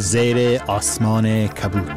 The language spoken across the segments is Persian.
زیر آسمان کبود.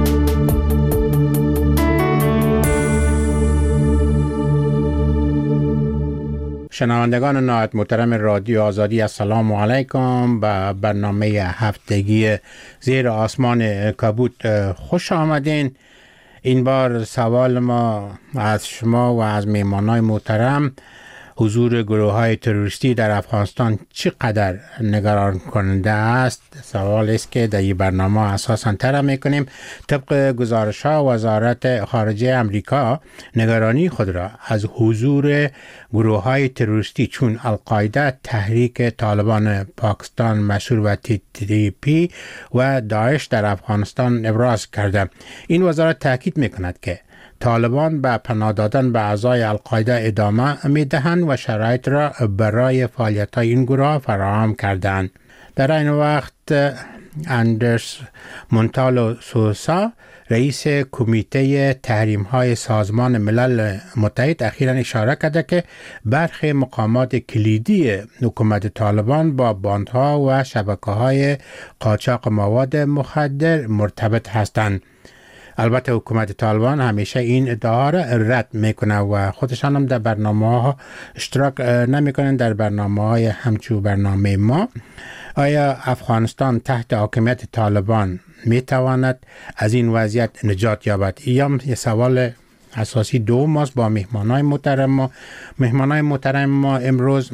شنوندگان نهایت محترم رادیو آزادی، السلام علیکم. به برنامه هفتگی زیر آسمان کبود خوش آمدین. این بار سوال ما از شما و از میهمانای محترم حضور گروه‌های تروریستی در افغانستان چقدر نگران کننده است. سوال است که در این برنامه اساساً طرح می‌کنیم. طبق گزارش‌ها وزارت خارجه امریکا نگرانی خود را از حضور گروه‌های تروریستی چون القاعده، تحریک طالبان پاکستان مشهور و TTP و داعش در افغانستان ابراز کرده. این وزارت تاکید می‌کند که طالبان به پناه دادن به اعضای القاعده ادامه می‌دهند و شرایط را برای فعالیت‌های این گروه فراهم کردند. در این وقت اندرس مونتالو سوسا، رئیس کمیته تحریم‌های سازمان ملل متحد، اخیراً اشاره کرده که برخی مقامات کلیدی حکومت طالبان با باندها و شبکه‌های قاچاق مواد مخدر مرتبط هستند. البته حکومت طالبان همیشه این ادعا را رد میکنه و خودشان هم در برنامه‌ها اشتراک نمیکنن. در برنامه‌های همچون برنامه ما، آیا افغانستان تحت حاکمیت طالبان میتواند از این وضعیت نجات یابد؟ این یه سوال اساسی دوم است. با مهمانای محترم ما امروز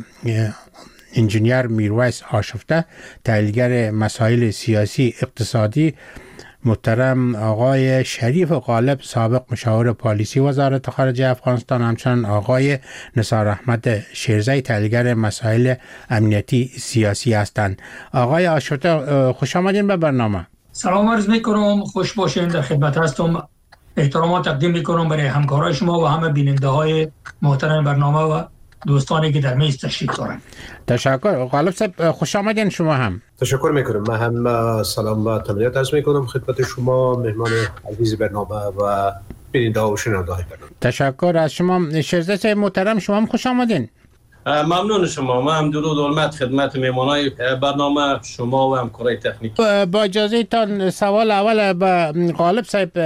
انجینیر میرویس آشفته، تحلیلگر مسائل سیاسی اقتصادی، محترم آقای شریف غالب، سابق مشاور پالیسی وزارت خارجه افغانستان، همچنین آقای نثار احمد شیرزی، تحلیلگر مسائل امنیتی سیاسی هستند. آقای آشفته، خوش آمدین به برنامه. سلام عرض میکنم، خوش باشین. در خدمت هستم. احترامات تقدیم میکنم برای همکارای شما و همه بیننده های محترم برنامه و دوستانی که در میز تشریف دارن. تشکر. غالب صاحب، خوش آمدین. شما هم تشکر میکنم. من هم سلام و تمنیت عرض میکنم خدمت شما مهمان عزیز برنامه و بیننده و شنونده های برنامه. تشکر از شما. شیرزی محترم، شما هم خوش آمدین. ممنون شما. من هم درود و حرمت خدمت میهمانای برنامه شما و همکارای تکنیک. با اجازه تان سوال اول به غالب صاحب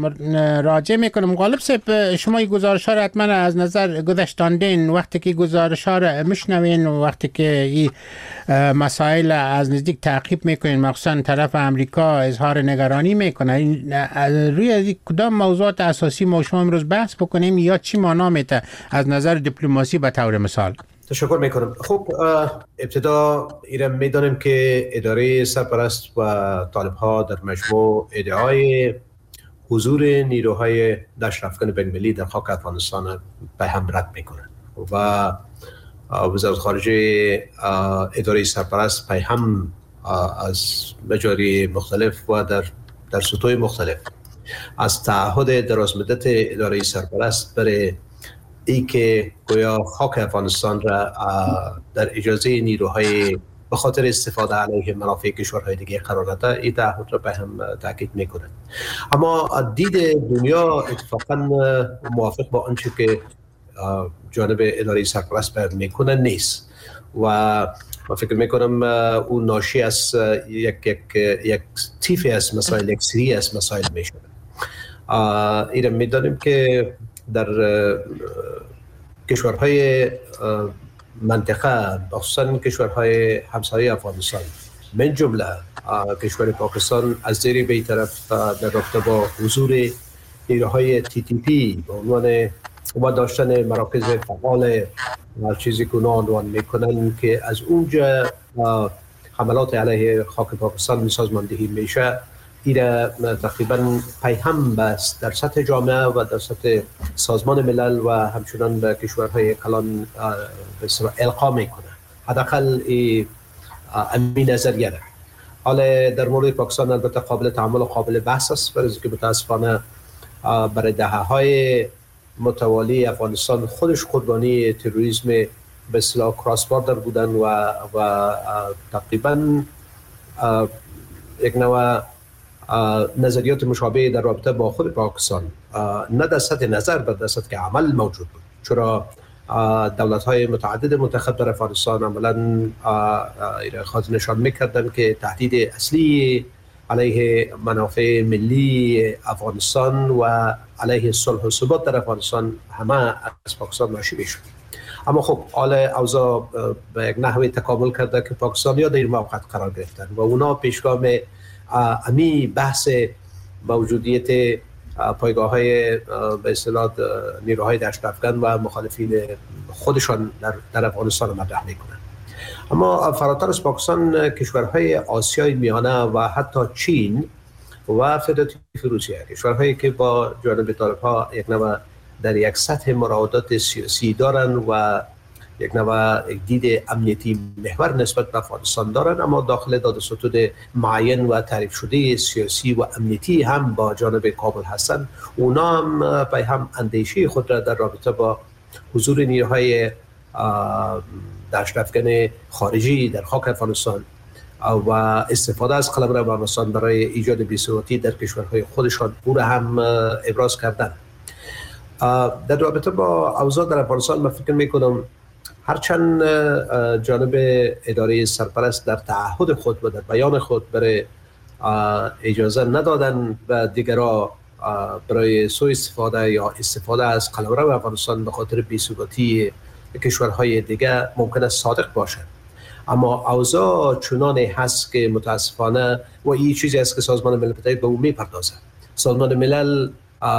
راجع میکنم. غالب صاحب، شما این گزارش ها را حتما از نظر گذاشتاندین. وقتی که گزارش ها را میشنوین و وقتی که این مسائل از نزدیک تعقیب میکنین، مخصوصا طرف امریکا اظهار نگرانی میکنه، روی کدام موضوعات اساسی ما شما امروز بحث بکنیم یا چی معنا میده از نظر دیپلماسی به طور مثال؟ تشکر میکنم. خب ابتدا ایران میدانیم که اداره سرپرست و طالب ها در مجموع ادعای حضور نیروهای دشت افغان بین‌المللی در خاک افغانستان به هم رد میکنند و وزارت خارجه اداره سرپرست به هم از مجاری مختلف و در سطوح مختلف از تعهد درازمدت اداره سرپرست برای ای که گویا خاک افغانستان را در اجازه نیروهای به خاطر استفاده علیه منافع کشورهای دیگه قرار نده، این تعهد را به هم تاکید میکنند. اما دید دنیا اتفاقا موافق با آنچه که جانب اداره سرپرست بیان میکنه نیست و من فکر میکنم اون ناشی از یک تیفی از مسائل، یک سری از مسائل میشود. ایران میدانیم که در کشورهای منطقه، خصوصا کشورهای همسایه افغانستان من جمله کشور پاکستان، از زیر به طرف در رابطه با حضور نیروهای TTP به عنوان و داشتن مراکز فعال چیزی که عنوان میکنن که از اونجا حملات علیه خاک پاکستان سازماندهی میشه، این تقریبا پیهم بست در سطح جامعه و در سطح سازمان ملل و همچنان به کشورهای کلان القا میکنه. حداقل این نظریه ده. حالا در مورد پاکستان البته قابل تعامل و قابل بحث است، برای که متاسفانه برای دهه‌های متوالی افغانستان خودش قربانی تروریسم به اصطلاح کراس باردر بودن و تقریبا یک نوع نظریات مشابه در رابطه با خود پاکستان نه در سطح نظر بلکه در سطح عمل موجود بود، چرا دولت‌های متعدد منتخب در افغانستان عملاً خاطر نشان می‌کردند که تهدید اصلی علیه منافع ملی افغانستان و علیه صلح و ثبات در افغانستان همه از پاکستان ناشی میشد. اما خب حال اوضاع به یک نحوی تکامل کرده که پاکستانی‌ها در این موقع قرار گرفتن و اونا پیشگام امی بحث موجودیت پایگاه‌های به اصطلاح نیروهای دشت افکن و مخالفین خودشان در افغانستان مطرح میکنند. اما فراتر از پاکستان کشورهای آسیای میانه و حتی چین و فدراتیو روسیه، کشورهایی که با جانب طالب‌ها یک نوع در یک سطح مراودات سیاسی دارند و یک نوع دید امنیتی محور نسبت به افغانستان دارند، اما داخل داد و ستود معین و تعریف شده سیاسی و امنیتی هم با جانب کابل هستند. اونا هم پای هم اندیشه خود را در رابطه با حضور نیروهای دشت افکن خارجی در خاک افغانستان و استفاده از قلمرو افغانستان برای ایجاد بی‌ثباتی در کشورهای خودشان او را هم ابراز کردند. در رابطه با اوضاع در افغانستان من فکر میکنم هرچند جانب اداره سرپرست در تعهد خود و در بیان خود برای اجازه ندادن و دیگرها برای سوء استفاده یا استفاده از قلمرو افغانستان به خاطر بی‌ثباتی کشورهای دیگر ممکن است صادق باشد، اما اوضاع چنانی هست که متاسفانه و این چیزی است که سازمان ملل متحد به اون میپردازد. سازمان ملل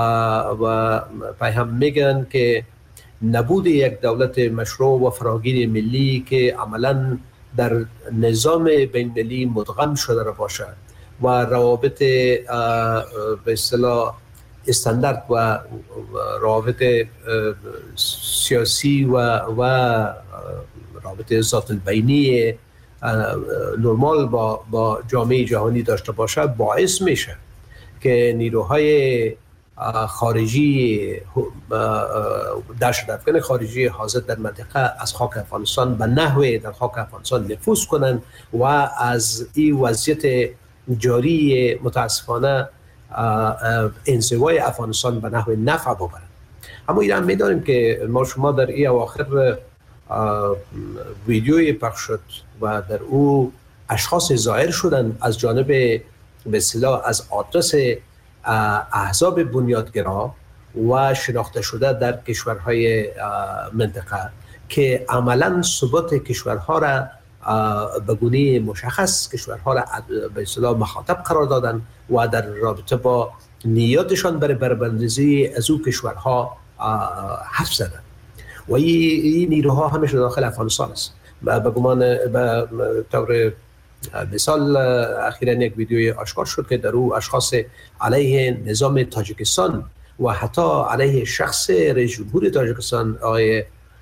و پای هم میگن که نبود یک دولت مشروع و فراگیر ملی که عملاً در نظام بین المللی مدغم شده را باشد و روابط به اصطلاح استاندارد و روابط سیاسی و روابط ذات البینی نرمال با جامعه جهانی داشته باشد، باعث میشه که نیروهای خارجی دشت افکن خارجی حاضر در منطقه از خاک افغانستان به نحوی در خاک افغانستان نفوذ کنند و از این وضعیت جاری متاسفانه انزوای افغانستان به نحو نفع ببرند. اما این هم می‌دانیم که ما شما در این اواخر ویدیوی پخش شد و در او اشخاص ظاهر شدند از جانب به اصطلاح از آدرس احزاب بنیادگرا و شناخته شده در کشورهای منطقه که عملاً ثبات کشورها را به گونه مشخص کشورها را به اصطلاح مخاطب قرار دادن و در رابطه با نیاتشان برای بربندی از او کشورها حرف زدن و این نیروها همیشه داخل افغانستان است. به گمان به طور مثال اخیراً یک ویدیوی آشکار شد که در او اشخاص علیه نظام تاجیکستان و حتی علیه شخص رئیس جمهور تاجیکستان آقای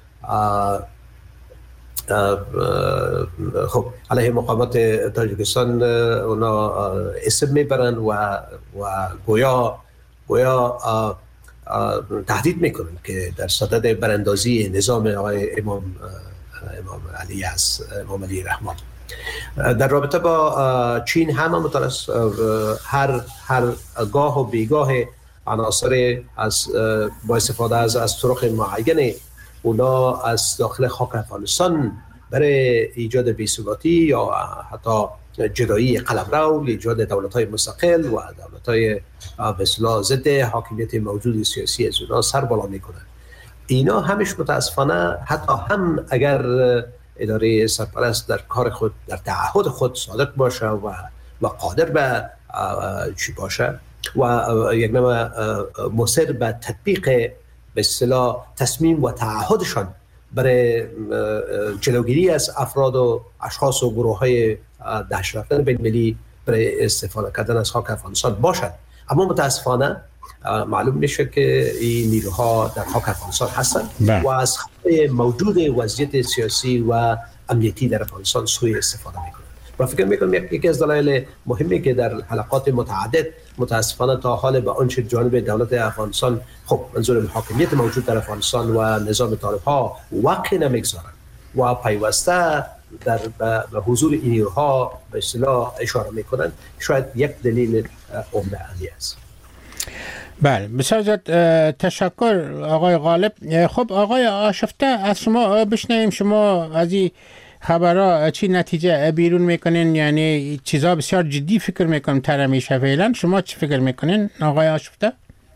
خب علیه مقامات تاجیکستان اونا اسم میبرن و گویا تهدید میکنن که در صدد براندازی نظام آقای امام علی رحمان. در رابطه با چین هم مترس هر گاه و بیگاه عناصر از با استفاده از طرق معین اونا از داخل خاک افغانستان برای ایجاد بی‌ثباتی یا حتی جدایی قلمرو، ایجاد دولت‌های مستقل و دولت‌های به اصطلاح ضد حاکمیت موجود سیاسی از اونا سر بالا می‌کنند. اینا همش متاسفانه حتی هم اگر اداره سرپرست در کار خود در تعهد خود صادق باشه و قادر به چی باشه و یک نوع مصر به تطبیق به اصطلاح تصمیم و تعهدشان برای جلوگیری از افراد و اشخاص و گروه‌های دهشت رفتن بین المللی برای استفاده کردن از خاک افغانستان باشد، اما متاسفانه معلوم میشه که این نیروها در خاک افغانستان هستند و از موجود وضعیت سیاسی و امنیتی در افغانستان سوء استفاده میکنند. و فکر میکنم یکی از دلایل مهمی که در حلقات متعدد متاسفانه تا حال به آنچه جانب دولت افغانستان خب منظور حاکمیت موجود در افغانستان و نظام طالب‌ها واقع نمیگذارند و پیوسته در به حضور این نیروها به اصطلاح اشاره میکنند، شاید یک دلیل عمده عملی است. بله، بسیار زیاد تشکر آقای غالب. خب آقای آشفته از شما بشنویم، شما از این خبرها چی نتیجه بیرون میکنین؟ یعنی چیزا بسیار جدی فکر میکنم تر میشه فعلا. شما چی فکر میکنین آقای آشفته؟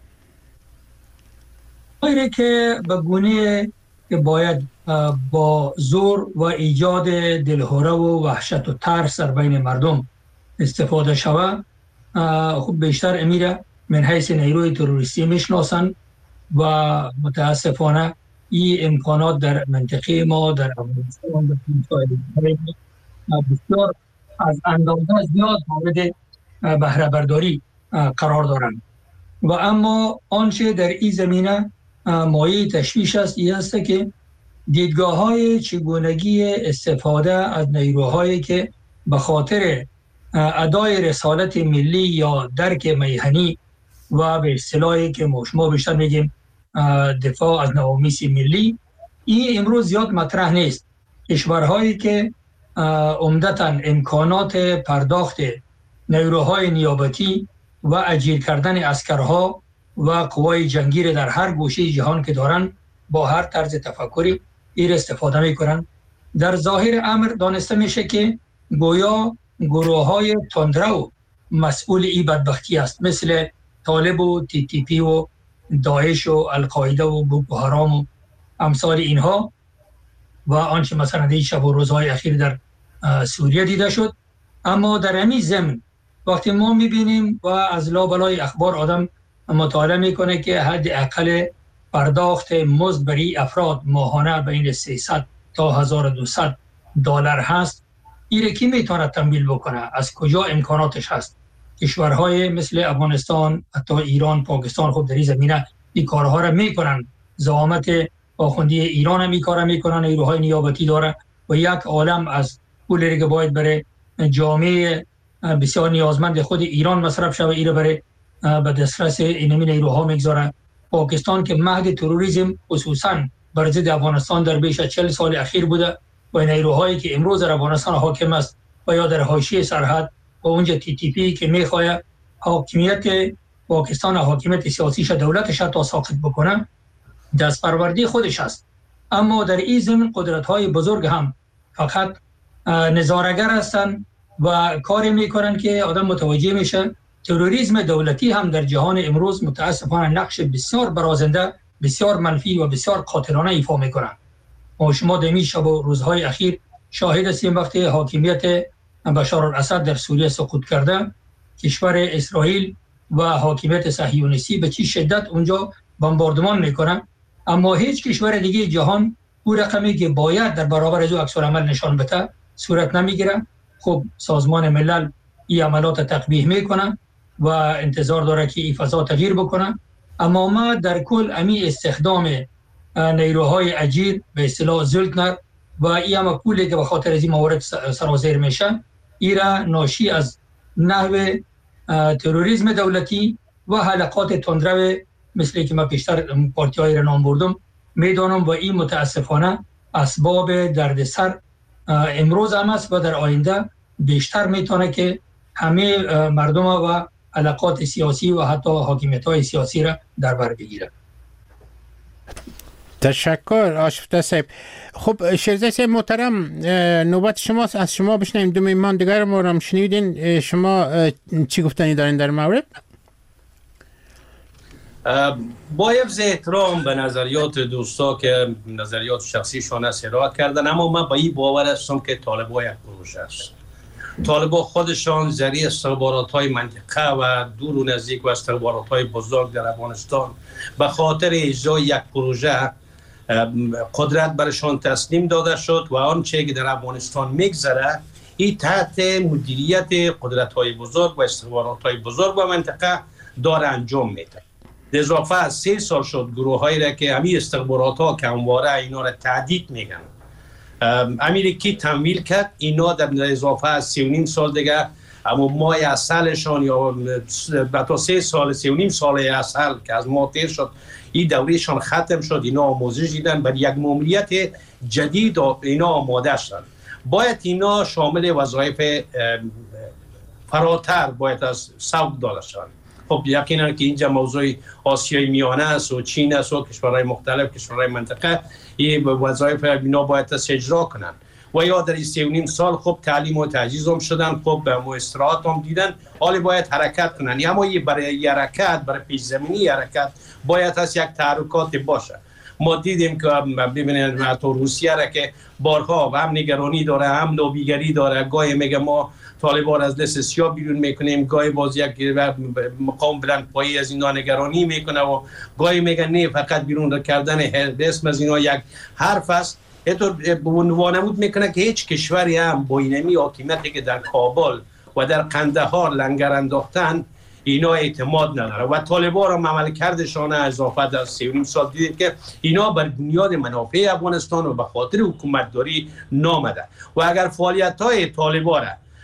غیره که به گونه که باید با زور و ایجاد دلهوره و وحشت و ترس در بین مردم استفاده شود، خب بیشتر امیره من حیث نیروی تروریستی میشناسن و متاسفانه این امکانات در منطقه ما در افغانستان بسیار از اندازه زیاد مورد بهره برداری قرار دارند و اما آنچه در این زمینه مایه تشویش است این است که دیدگاه‌های چگونگی استفاده از نیروهایی که به خاطر ادای رسالت ملی یا درک میهنی و به اصطلاحی که ما بیشتر میگیم دفاع از نوامیس ملی، این امروز زیاد مطرح نیست. کشورهایی که عمدتاً امکانات پرداخت نیروهای نیابتی و اجیر کردن عسکرها و قوای جنگی در هر گوشه جهان که دارن با هر طرز تفکری این استفاده میکنن. در ظاهر امر دانسته میشه که گویا گروه‌های تندرو مسئول این بدبختی است، مثل طالب و تی تی پی و داعش و القاعده و بوکو حرام و امثال اینها و آنچه مثلا در شب و روزهای اخیر در سوریه دیده شد. اما در همین ضمن وقتی ما میبینیم و از لابلای اخبار آدم مطالعه میکنه که حداقل پرداخت مزد برای افراد ماهانه بین 300 تا 1200 دلار هست، این کی میتونه تمویل بکنه؟ از کجا امکاناتش هست؟ کشورهای مثل افغانستان، حتی ایران، پاکستان خب در این زمینه این کارها را میکنن. زعامت آخوندی ایران هم این کارا میکنن، نیروهای نیابتی داره و یک عالم از پولی که باید برای جامعه بسیار نیازمند خود ایران مصرف شوه ایره برای به دسترس اینمی نیروها میگذاره. پاکستان که مهد تروریسم خصوصا بر ضد افغانستان در بیش از 40 سال اخیر بوده و نیروهایی که امروز در افغانستان حاکم است و یا در حاشیه سرحد و اونجا تی تی پی که میخواد حاکمیت پاکستان و حاکمیت سیاسیش دولتش تا ساقط بکنه، دست پروردی خودش است. اما در این ضمن قدرت‌های بزرگ هم فقط نظاره‌گر هستند و کاری میکنن که آدم متوجه میشه تروریسم دولتی هم در جهان امروز متاسفانه نقش بسیار برازنده، بسیار منفی و بسیار قاتلانه ایفا میکنن. ما شما در این شب و روزهای اخیر شاهد هستیم وقتی حاکمیت بشار الاسد در سوریه سقوط کرده، کشور اسرائیل و حاکمیت صهیونیستی به چی شدت اونجا بمباردمان میکنن، اما هیچ کشور دیگه جهان اون رقمی که باید در برابر از او عکس العمل نشان بده صورت نمیگیره. خب سازمان ملل این عملات تقبیح میکنه و انتظار داره که این فضا تغییر بکنه، اما ما در کل امی استخدام نیروهای اجیر به اصطلاح زلتنر و این هم پولی که به خاطر از این موارد سرازیر میشه، ایرا ناشی از نحو تروریسم دولتی و حلقات تندرو مثل که من پیشتر پارتی های را نام بردم میدانم و این متاسفانه اسباب دردسر امروز هم است و در آینده بیشتر میتونه که همه مردم و علاقات سیاسی و حتی حاکمیت های سیاسی را در بر بگیره. تشکر آشفته صاحب. خب شیرزه صاحب محترم، نوبت شماست، از شما بشنیم. دو میمان دیگر ما را شنیدین، شما چی گفتنی دارین در مورد؟ با حفظ احترام به نظریات دوستا که نظریات شخصیشان است ارائه کردن، اما من با این باور هستم که طالبان یک پروژه است. طالبان خودشان ذریعه استخبارات‌های منطقه و دور و نزدیک و استخبارات‌های بزرگ در افغانستان به خاطر اجرای یک پروژه قدرت برشان تسلیم داده شد و آنچه که در افغانستان میگذره این تحت مدیریت قدرت‌های بزرگ و استخبارات‌های بزرگ و منطقه داره انجام میده. در اضافه از 3 سال شد گروه‌هایی را که همین استخبارات‌ها که همواره اینا را تهدید میگن امریکی تمویل کرد، اینا در اضافه از 3.5 سال دیگه اما ماه اصلشان یا تا 3 سال 3.5 سال اصل که از ما تیر شد این دورهشان ختم شد، اینا آموزش دیدن برای یک ماموریت جدید اینا آماده شدن. باید اینا شامل وظایف فراتر باید از سوق داده شدن. خب یقینا که اینجا موضوع آسیای میانه است و چین است و کشورهای مختلف کشورهای منطقه این وظایف اینا باید اجرا کنن و یا در 3.5 سال خب تعلیم و تجهیز هم شدن، خب به استراحت هم دیدن، حالی باید حرکت کنن. اما برای حرکت، برای پیش زمینی حرکت باید از یک تحرکات باشه. ما دیدیم که ببینید حتی روسیه را که بارها هم نگرانی داره، هم لابیگری داره، گاهی میگه ما طالبان از لیست سیاه بیرون میکنیم، گاهی باز یک مقام بلند پایی از اینا نگرانی میکنه و گاهی میگه نه فقط بیرون کردن اسم از اینا یک حرف است. اینطور وانمود میکنه که هیچ کشوری هم با اینمی حاکمیتی که در کابل و در قندهار لنگر انداختن اینا اعتماد نداره و طالبان را عملکردشان اضافه در 3.5 سال دیدید که اینا بر بنیاد منافع افغانستان و به خاطر حکومتداری نامده و اگر فعالیت‌های طالبان را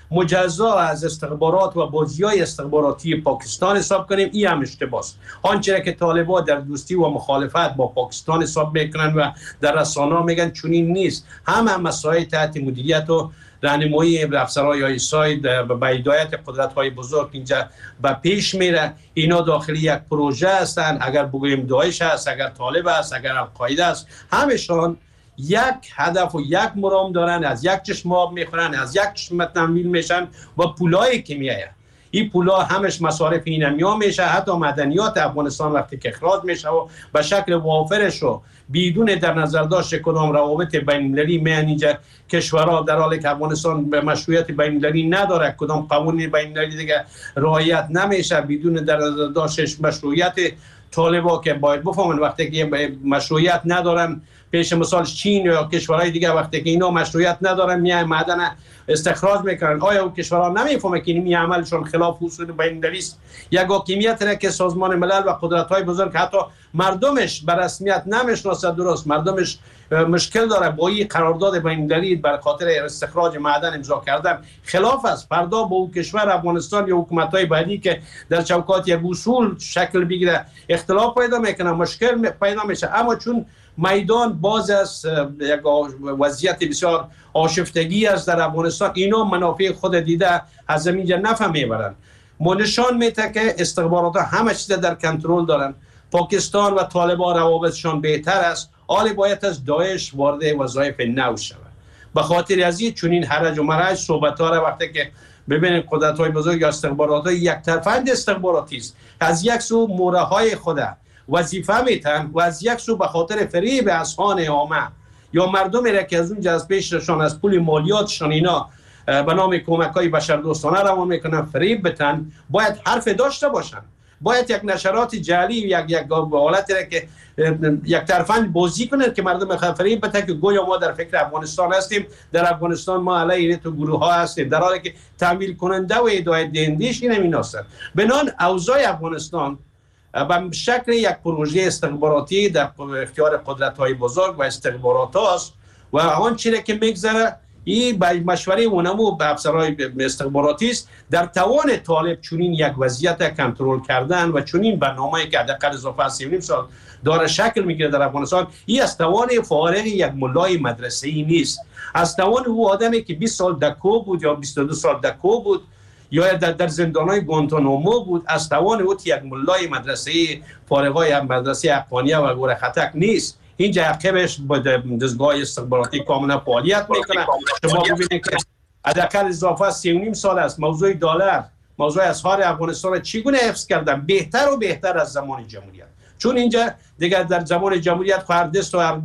مجزا از استخبارات و بازی‌های استخباراتی پاکستان حساب کنیم، این هم اشتباه است. آنچه که طالبان در دوستی و مخالفت با پاکستان حساب میکنن و در رسانه‌ها میگن چنین نیست، هم مسائل تحت مدیریت و راهنمایی افسرهای آیسای به هدایت قدرت‌های بزرگ اینجا به پیش میره. اینا داخلی یک پروژه هستند، اگر بگوییم داعش است، اگر طالب است، اگر القاعده است، همشان یک هدف و یک مرام دارن، از یک چشم آب میخورن، از یک چشم تمویل میشن و پولایی که میایه این پولا همش مصارف اینمیا میشه، حتی مدنیات افغانستان وقتی که اخراج میشه و به شکل وافرش رو بدون در نظر داشت کدام روابط بین المللی میان اینجا کشورها، در حالی که افغانستان به مشروعیت بین المللی نداره، کدام قوانین بین المللی دیگه رعایت نمیشه، بدون در نظر داشت مشروعیت طالبا که باید بفهمن وقتی که مشروعیت ندارن، پیش مثال چین یا کشورهای دیگه وقتی که اینا مشروعیت ندارن میای معدن استخراج میکنن، آیا اون کشورها نمیفهمه که این عملشون خلاف اصول بین المللی است؟ یک حاکمیت را که سازمان ملل و قدرت‌های بزرگ حتی مردمش به رسمیت نمیشناسه، درست مردمش مشکل داره با این قرارداد بین المللی بر خاطر استخراج معدن امضا کردن، خلاف است. فردا با اون کشور افغانستان یا حکومت‌های بعدی که در چوکات یک اصول شکل بگیره اختلاف پیدا میکنه، مشکل پیدا میشه. اما چون میدان باز است، یک وضعیت بسیار آشفتگی است در افغانستان، اینا منافع خود دیده از زمین نفع میبرن. نشان میده که استخبارات همه چیز در کنترل دارن. پاکستان و طالبان روابطشان بهتر است، حالی باید از داعش وارد وظایف نو شود. به خاطر از این چنین حرج و مرج صحبت‌ها را وقتی که ببینید قدرت‌های بزرگ یا استخبارات یک طرفند استخباراتی است، از یک سو مورهای خود وظیفه میتن و از یک سو به خاطر فریب اذهان عامه یا مردمی را که از اونجا از پیششان از پول مالیاتشان اینا به نام کمک‌های بشردوستانه روان میکنن فریب بتن، باید حرف داشته باشن. باید یک نشرات جعلی یک حالتی را که یک طرفند بازی کنند که مردم فریب بتن که گویا ما در فکر افغانستان هستیم، در افغانستان ما علیه این تو گروه ها هستیم، در حالی که تمویل کننده و هدایت دهنده‌اش این هستند. بنان اوضاع افغانستان به شکل یک پروژه استخباراتی در اختیار قدرت‌های بزرگ و استخبارات است و آنچه که میگذره این به مشوره اونمو به افسرهای استخباراتی است. در توان طالب چنین یک وضعیت کنترل کردن و چنین برنامه‌ای که حداقل اضافه از 3.5 سال داره شکل میگیره در افغانستان، این از توان فارغ یک ملای مدرسه‌ای نیست، از توان او آدمی که 20 سال دکو بود یا 22 سال دکو بود یا در زندان‌های گوانتانامو بود، از توان او یک ملای مدرسه‌ای فارغای مدرسه افغانیه و گور خطک نیست. اینجا عقبش با دستگاه استخباراتی کاملا فعالیت میکنه. شما ببینید که حداقل اضافه 3.5 سال است موضوع دلار، موضوع اسعار افغانستان را چگونه حفظ کردن بهتر و بهتر از زمان جمهوریت، چون اینجا دیگر در زمان جمهوریت هر دست و هر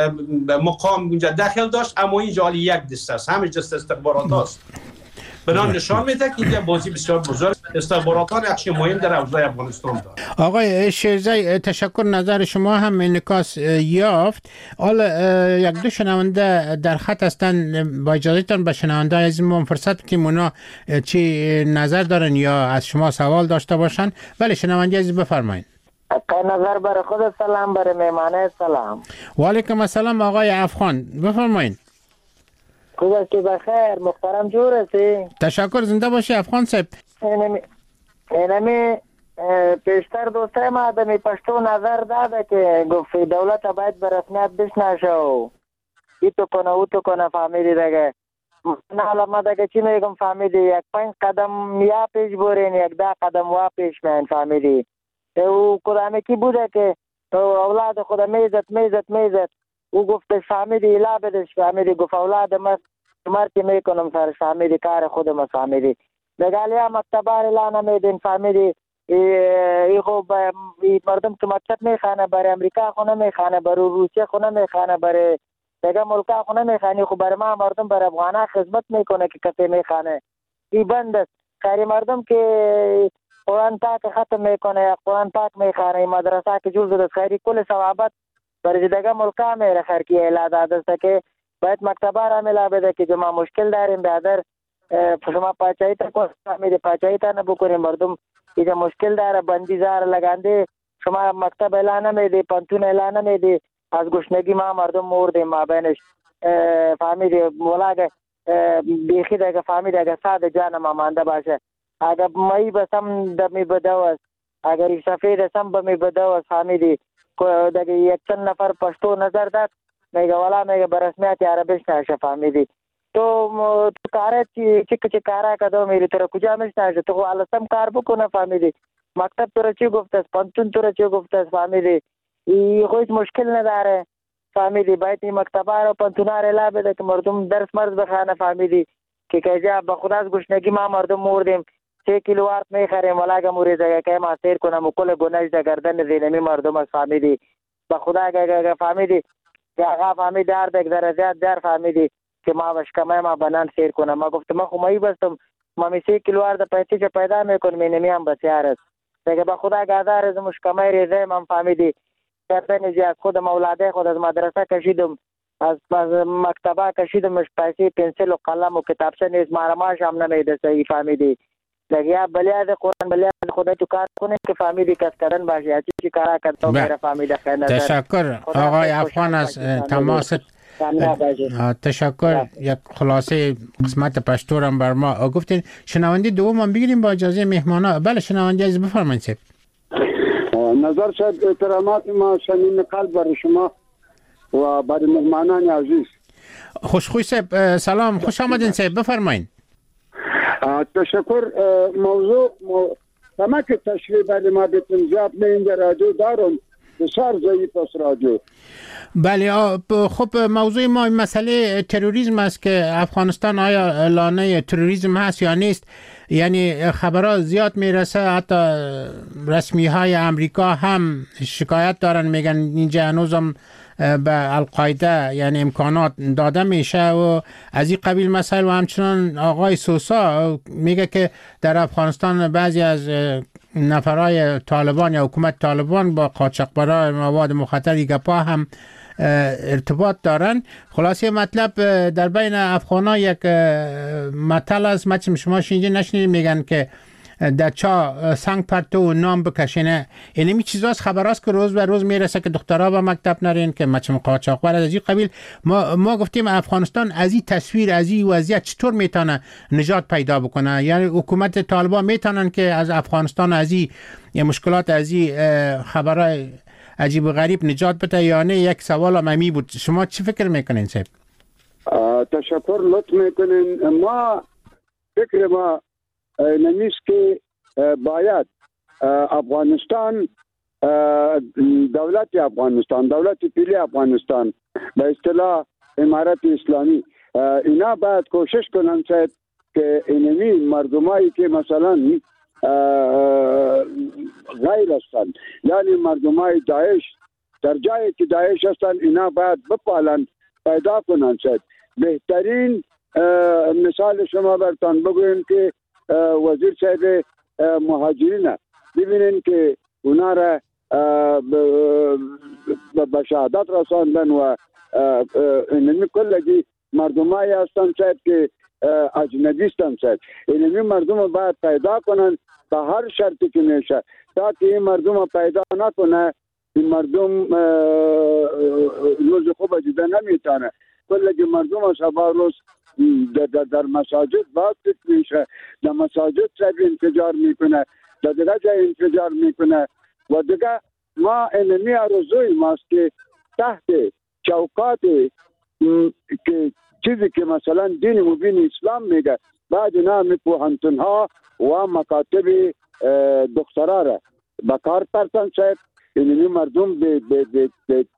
مقام اونجا داخل داشت، اما اینجا یک دست است، همه دست استخبارات است. بنان نشان میده که اینجا بازی بسیار بزرگ استخباراتان نقش مهم در اوضاع افغانستان دارد. آقای شیرزی تشکر، نظر شما هم انعکاس یافت. حالا یک دو شنونده در خط هستن، با اجازهتون به شنونده از این فرصت که اونا چی نظر دارن یا از شما سوال داشته باشن. ولی شنونده عزیز بفرمایید. نظر برای خود سلام، برای مهمانه سلام. و علیکم السلام آقای افغان، بفرمایید. خوب است که بخیر، محترم جور هستی؟ تشکر، زنده باشی افغان صاحب. اینمی پیشتر دوستای ما دمی پشتو نظر داده که گفت دولت باید به رسمیت بشناسه و ای تو کنه او تو کنه فهمیدی دیگه. حالا ما دیگه چی میگم فهمیدی، یک 5 قدم یا پیش برین، یک 10 قدم وا پیش من فهمیدی. او کدامی کی بوده که اولاد خود میزد او گفتش فهمیدی لابدش فهمیدی گفت اولاد من که میکنم سر فهمیدی کار خودم فهمیدی دگالیا مکتبار اعلان میدین فهمیدی ای خب مردم که مکتب میخوانه برای امریکا خونه میخوانه برای روسیه خونه میخوانه برای دیگه ملکا خونه میخوانه خب برای ما مردم برای افغانا خدمت میکنه که کسی میخوانه ای بند است خیلی مردم که قرآن پاک ختم میکنه یا قرآن پاک میخوانه مدرسه که جور زده خیلی کل ثوابت برای دیگه ملکا میره خیر کی اعلان داده که باید مکتبا را ملا بده که ما مشکل داریم برادر شما پاچایی تا کنید پاچایی تا نبکنیم مردم اینجا مشکل داره بندی زار لگانده شما مکتب اعلان نمیدی پنتون اعلان نمیدی از گشنگی ما مردم مردیم ما بینش فهمیدی مولاگه بیخی دیگه فهمیدی اگه ساده جان ما مانده باشه اگر مایی بسم دمی بدوست اگر سفید سم بمی بدوست فهمیدی دیگه یک چند نفر پشتو نظر داد میگه والا میگه برسمیت عربیش نشه فهمیدی تو کاره چی کاره کدو میری تو کجا میشناسی تو حالا سم کار بکنه فهمیدی مکتب تو چی گفته پنتون تو چی گفته فهمیدی هیچ مشکل نداره فهمیدی باید این مکتبا رو پنتونا رو لا بده که مردم درس مرز بخوانه فهمیدی که کجا به خدا از گشنگی ما مردم مردیم 3 کیلو وارد میخریم ولاگه موریزه که ما سیر کنم و کل گنج ده گردن زینمی مردم از فهمیدی به خدا که فهمیدی که آقا فهمیدی هر دیگ درجات در فهمیدی که ما وشکمه ما بنان سیر کنم ما گفتم ما خمایی بستم ما می 3 کیلو وارد پیتی چه پیدا میکنم اینمی هم بسیار است دیگه به خدا گادار از مشکمه ریزه من فهمیدی گردن زی از خودم اولاده خود از مدرسه کشیدم از مکتبه کشیدم پیسی پنسل و قلم و کتابچه نیز مارماش هم نمیده صحیح فهمیدی دیگه بلیاد قرآن بلیاد خدا تو کار کنه که فهمیدی کس کردن باشه چی کارا کرده میره فهمیده خیر نظر تشکر آقای افغان از تماس تشکر. یک خلاصه قسمت پشتورم بر ما گفتین. شنونده دوم هم بگیریم با اجازه مهمانا. بله شنونده عزیز بفرمایید سید. نظر شد احترامات ما شمیم قلب برای شما و برای مهمانان عزیز. خوشخوی سید سلام خوش آمدین سید بفرمایید. تشکر. موضوع تمام که تشریح برای ما بیتون زیاد نه در رادیو دارم بسیار ضعیف است رادیو. بله خب موضوع ما مسئله تروریسم است که افغانستان آیا لانه تروریسم هست یا نیست. یعنی خبرها زیاد میرسه حتی رسمی های امریکا هم شکایت دارن میگن اینجا هنوزم به القاعده یعنی امکانات داده میشه و از این قبیل مسائل. و همچنان آقای سوسا میگه که در افغانستان بعضی از نفرای طالبان یا حکومت طالبان با قاچاقبرای مواد مخدر گپا هم ارتباط دارن. خلاصه مطلب در بین افغانا یک مطلب است مثل شما شنیدین نشنیدین میگن که در چا سنگ پرتو و نام بکشینه. اینمی چیزاست خبراست که روز به روز میرسه که دخترها به مکتب نرین که مچم قاچاقبر از این قبیل. ما گفتیم افغانستان از این تصویر از این وضعیت چطور میتونه نجات پیدا بکنه. یعنی حکومت طالبان میتونن که از افغانستان از این مشکلات از این خبرای عجیب و غریب نجات بده یا نه؟ یک سوال هم بود. شما چی فکر میکنین صاحب؟ تشکر لطف میکنین. ما فکر ما نمیست که باید افغانستان دولت افغانستان دولت پلی افغانستان به اصطلاح امارت اسلامی اینا باید کوشش کنن که اینمی مردمایی که مثلا غیر هستند یعنی مردمای داعش در جایی که داعش هستند اینا باید بپالن پیدا کنن. بهترین مثال شما برتان بگویم که وزیر صاحب مهاجرین ببینین که اونا را به شهادت رساندن و اینمی کلگی مردمایی هستند که اجنبی هستند. اینمی مردم باید پیدا کنن به هر شرطی که میشه تا که این مردم پیدا نکنه. این مردم روز خوب دیده نمیتونه. کلگی مردم شبا روز در مساجد باید میشه در مساجد سب انفجار میکنه در دیگه جای انفجار میکنه و دیگه ما اینمی آرزوی ماست که تحت چوکات که چیزی که مثلا دین مبین اسلام میگه بعد نام پوهنتون ها و مکاتب دکترا را بکار پرتن شاید اینمی مردم به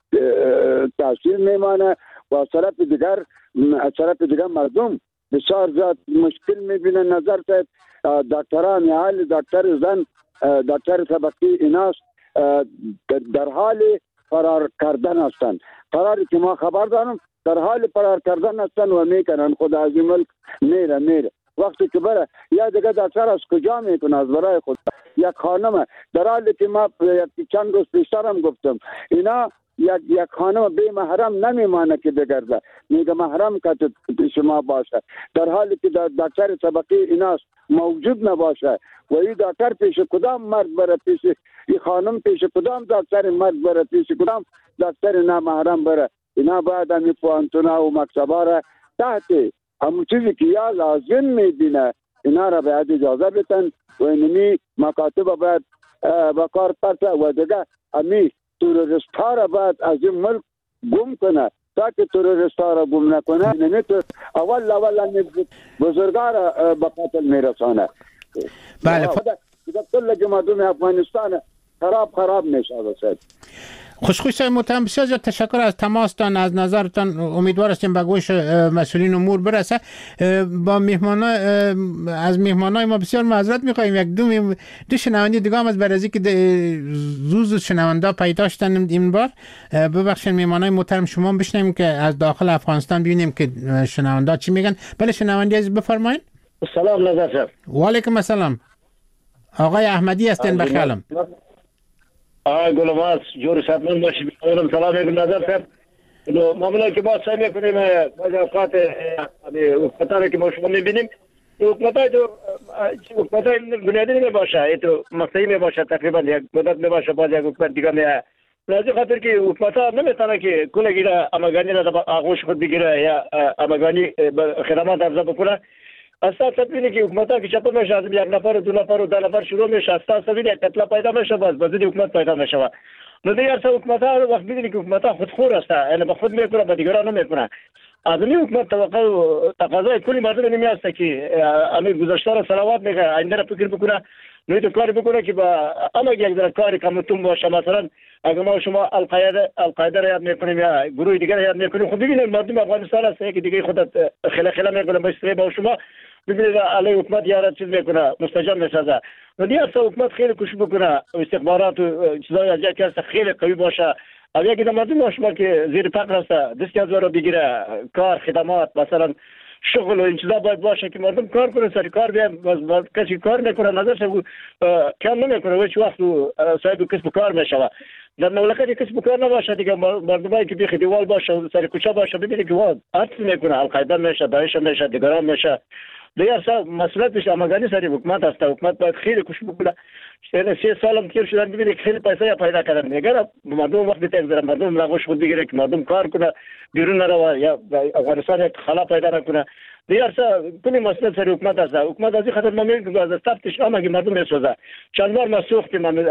تاثیر میمانه و از طرف دیگر مردم بسیار زیاد مشکل میبینه. نظر که دکتران حال دکتر زن دکتر طبقه ایناس در حال فرار کردن هستند. قراری که ما خبر دارم در حال فرار کردن هستند و میکنن خود از این ملک میره وقتی که بره یا دیگه دکتر از کجا میکنه از برای خود. یک خانم در حالی که ما چند روز پیشترم گفتم اینا یک خانم بی محرم نمیمانه که بگرده، میگه محرم که پیش ما باشه، در حالی که دکتر طبقه ایناست موجود نباشه و این دکتر پیش کدام مرد بره، پیش این خانم پیش کدام دکتر مرد بره، پیش کدام دکتر نامحرم بره. اینا باید همی پوانتونا و مکتبا را تحت همون چیزی که یا لازم میبینه اینا را باید اجازه بتن و اینمی مکاتب باید بکار پرته و دیگه همی تروریست ها را باید از این ملک گم کنه تا که تروریست ها را گم نکنه اینمی تو اول بزرگا را به قتل میرسانه. بله دیگه کل جماعتون افغانستان خراب میشه. خوش محترم، بسیار زیاد تشکر از تماستان، از نظرتان. امیدوار هستیم به گوش مسئولین امور برسه. با از مهمانای ما بسیار معذرت میخوایم. یک دو شنونده دیگه هم از برازی که زوز شنونده پیدا شدن این بار. ببخشید مهمانای محترم شما بشنویم که از داخل افغانستان ببینیم که شنونده چی میگن. بله شنونده عزیز بفرمایید. سلام نظر صاحب. و علیکم السلام. آقای احمدی هستین بخیرم. گلماس جور ساتمن باشی بیارم. سلام علیکم نظر صاحب. معمولا که ما سعی میکنیم بعضی اوقات حکومت‌ها که ما شما میبینیم حکومت‌های بنیادی نمیباشه، تو مقطعی میباشه، تقریبا یک مدت میباشه، بعد یک حکومت دیگه میاد. لازم خاطر که حکومت‌ها نمیتونه که کلگیره امگانی را در آغوش خود بگیره یا امگانی خدمات ارزا بکنه. اساس ببینید که حکومت‌ها که چطور میشه از یک نفر دو نفر و ده نفر شروع میشه، اساس ببینید قتل پیدا میشه، باز حکومت پیدا میشه. نو دیگه اصلا حکومت‌ها وقت ببینید که حکومت‌ها خودخور هستند، یعنی به خود میکنه به دیگران نمیکنه. از این حکومت توقع و تقاضای کلی مردم نمیاسته که همین گذشته را صلوات میگه، آینده را فکر بکنه، نوید کاری بکنه که با اما یک در کاری کمتون باشه. مثلا اگر ما شما القاعده را یاد میکنیم یا گروه دیگر را یاد میکنیم، خب ببینید مردم افغانستان هست که دیگه خودت خلا میکنه با شما، ببینید علی حکومت یارا چیز میکنه، مستجاب میسازه. و دیگه اصلا حکومت خیلی کوشش بکنه، استخبارات و چیزای از یک هست خیلی قوی باشه. او یکی در مردم ما که زیر فقر هست دست از رو بگیره، کار خدمات مثلا شغل و این چیزا باید باشه که مردم کار کنه، سر کار بیان. کسی کار میکنه نظر شد کم نمیکنه و هیچ وقت صاحب کسب کار میشه. در مملکت کسب کار نباشه دیگه مردمایی که بیخ دیوال باشه سر کوچه باشه، ببینید که واد عطف میکنه، القاعده میشه، داعش میشه، دیگران میشه. دیگه اصلا مسئولیتش امگانی سری حکومت هست. حکومت باید خیلی کوشش بکنه. 3 سالم تیر شدن، ببینید خیلی پیسه پیدا کردن. اگر مردم وقت بگذارن، مردم لغوش خود بگیره که مردم کار کنه، بیرون نروه یا افغانستان یک خلا پیدا نکنه. دیگه اصلا کلی مسئولیت سری حکومت هست. حکومت از این خاطر ما میگیم که از تفتش آمگی مردم میسوزه. چند بار ما سوختیم از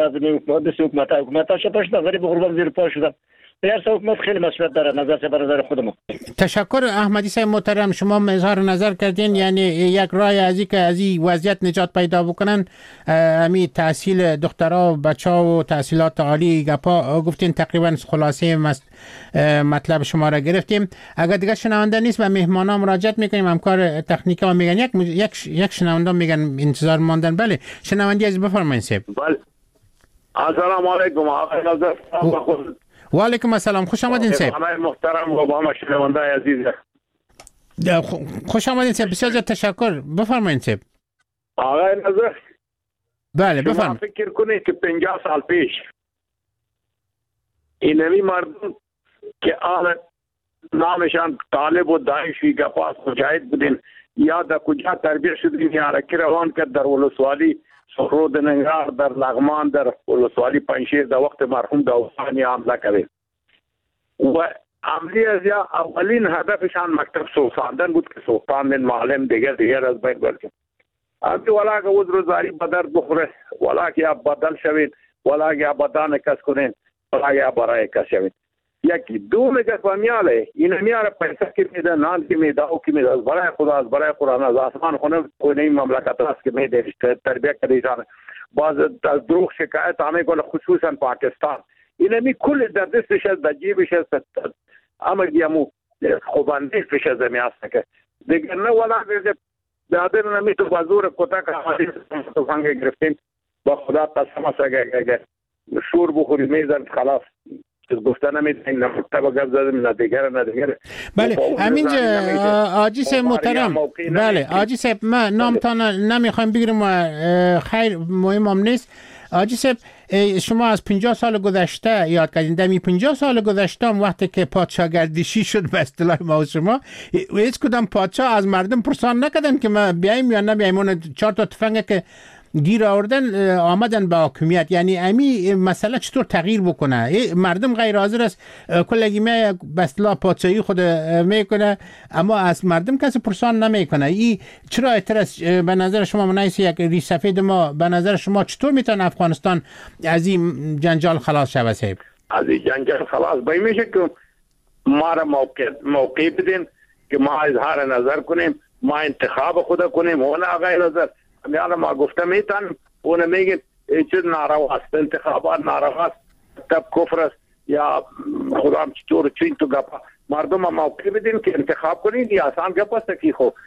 حکومت شپش غریب غربان زیر پا شدن. دیگر حکومت خیلی مسئولیت داره نظر برای خودمون. تشکر احمدی صاحب محترم، شما اظهار نظر کردین، یعنی یک راه از اینکه از این وضعیت نجات پیدا بکنن همین تحصیل دخترها و بچه‌ها و تحصیلات عالی گپا گفتین. تقریبا خلاصه مطلب شما را گرفتیم. اگر دیگه شنونده نیست و مهمانا مراجعت میکنیم، همکار تکنیکی ها میگن یک شنونده میگن انتظار ماندن. بله شنونده از بفرمایید صاحب. بله السلام علیکم آقای نظر. و علیکم السلام، خوش آمدین صاحب. همه محترم و با همه شنونده عزیز. خوش آمدین صاحب، بسیار زیاد تشکر. بفرمایید صاحب. آقای نظر بله شما بفرمایید. فکر کنید که 50 سال پیش اینوی مردم که آل نامشان طالب و داعشی گپاس مجاهد بودین یا در کجا تربیت شدین یا رکی روان کرد در ولسوالی سخرود ننگار، در لغمان، در ولسوالی پنشیر در وقت مرحوم داوطانی حمله کرد و عملی از یا اولین هدفشان مکتب سوساندن بود که سوساندن معلم دیگر از بین برکن. ابی ولا که وزرزاری بدر بخوره، ولا که یا بدل شوید، ولا که یا بدان کس کنین، ولا یا برای کس شوید. یکی دو نگه فهمیاله این میاره پیسه که میده، نان که میده، او که میده، از برای قرآن از آسمان خونه کنه این مملکت هست که میده تربیه کردیشانه. باز از دروغ شکایت همه کنه، خصوصا پاکستان اینمی کل در دستش است، در جیبش است، اما گیمو خوبنده فش از می است که دیگر نه ولا دادر نمی تو بازور کتا که حدیث تو فنگ گرفتیم با خدا قسم است اگر شور بخوری میزن خلاص گفتن نمیدین نمکتب گفت زدیم ندیگر بله همینجا آجی صاحب محترم بله آجی صاحب ما نامتان نمیخوایم بگیرم و خیر مهم هم نیست. آجی صاحب شما از 50 سال گذشته یاد کردین، دمی 50 سال گذشته هم وقتی که پادشاه گردشی شد به اصطلاح ما و شما هیچ کدام پادشاه از مردم پرسان نکردن که ما بیایم یا نبیایم، اون 4 تا تفنگ که گیر آوردن آمدن به حاکمیت. یعنی امی مسئله چطور تغییر بکنه؟ مردم غیر حاضر است کلگی می به اصطلاح پادشاهی خود میکنه اما از مردم کسی پرسان نمیکنه. این چرا اعتراض به نظر شما منایس یک ریش سفید ما به نظر شما چطور میتونه افغانستان از این جنجال خلاص شود صاحب؟ از این جنجال خلاص باید میشه که ما را موقع بدین که ما اظهار نظر کنیم، ما انتخاب خود کنیم، اون غیر نظر میانه ما گفته میتن اون میگه چیز ناروا است، انتخابات ناروا است، تب کفر است یا خدا هم چطور چین تو گپا مردم هم موقع بدین که انتخاب کنید. یا آسان گپ است که خب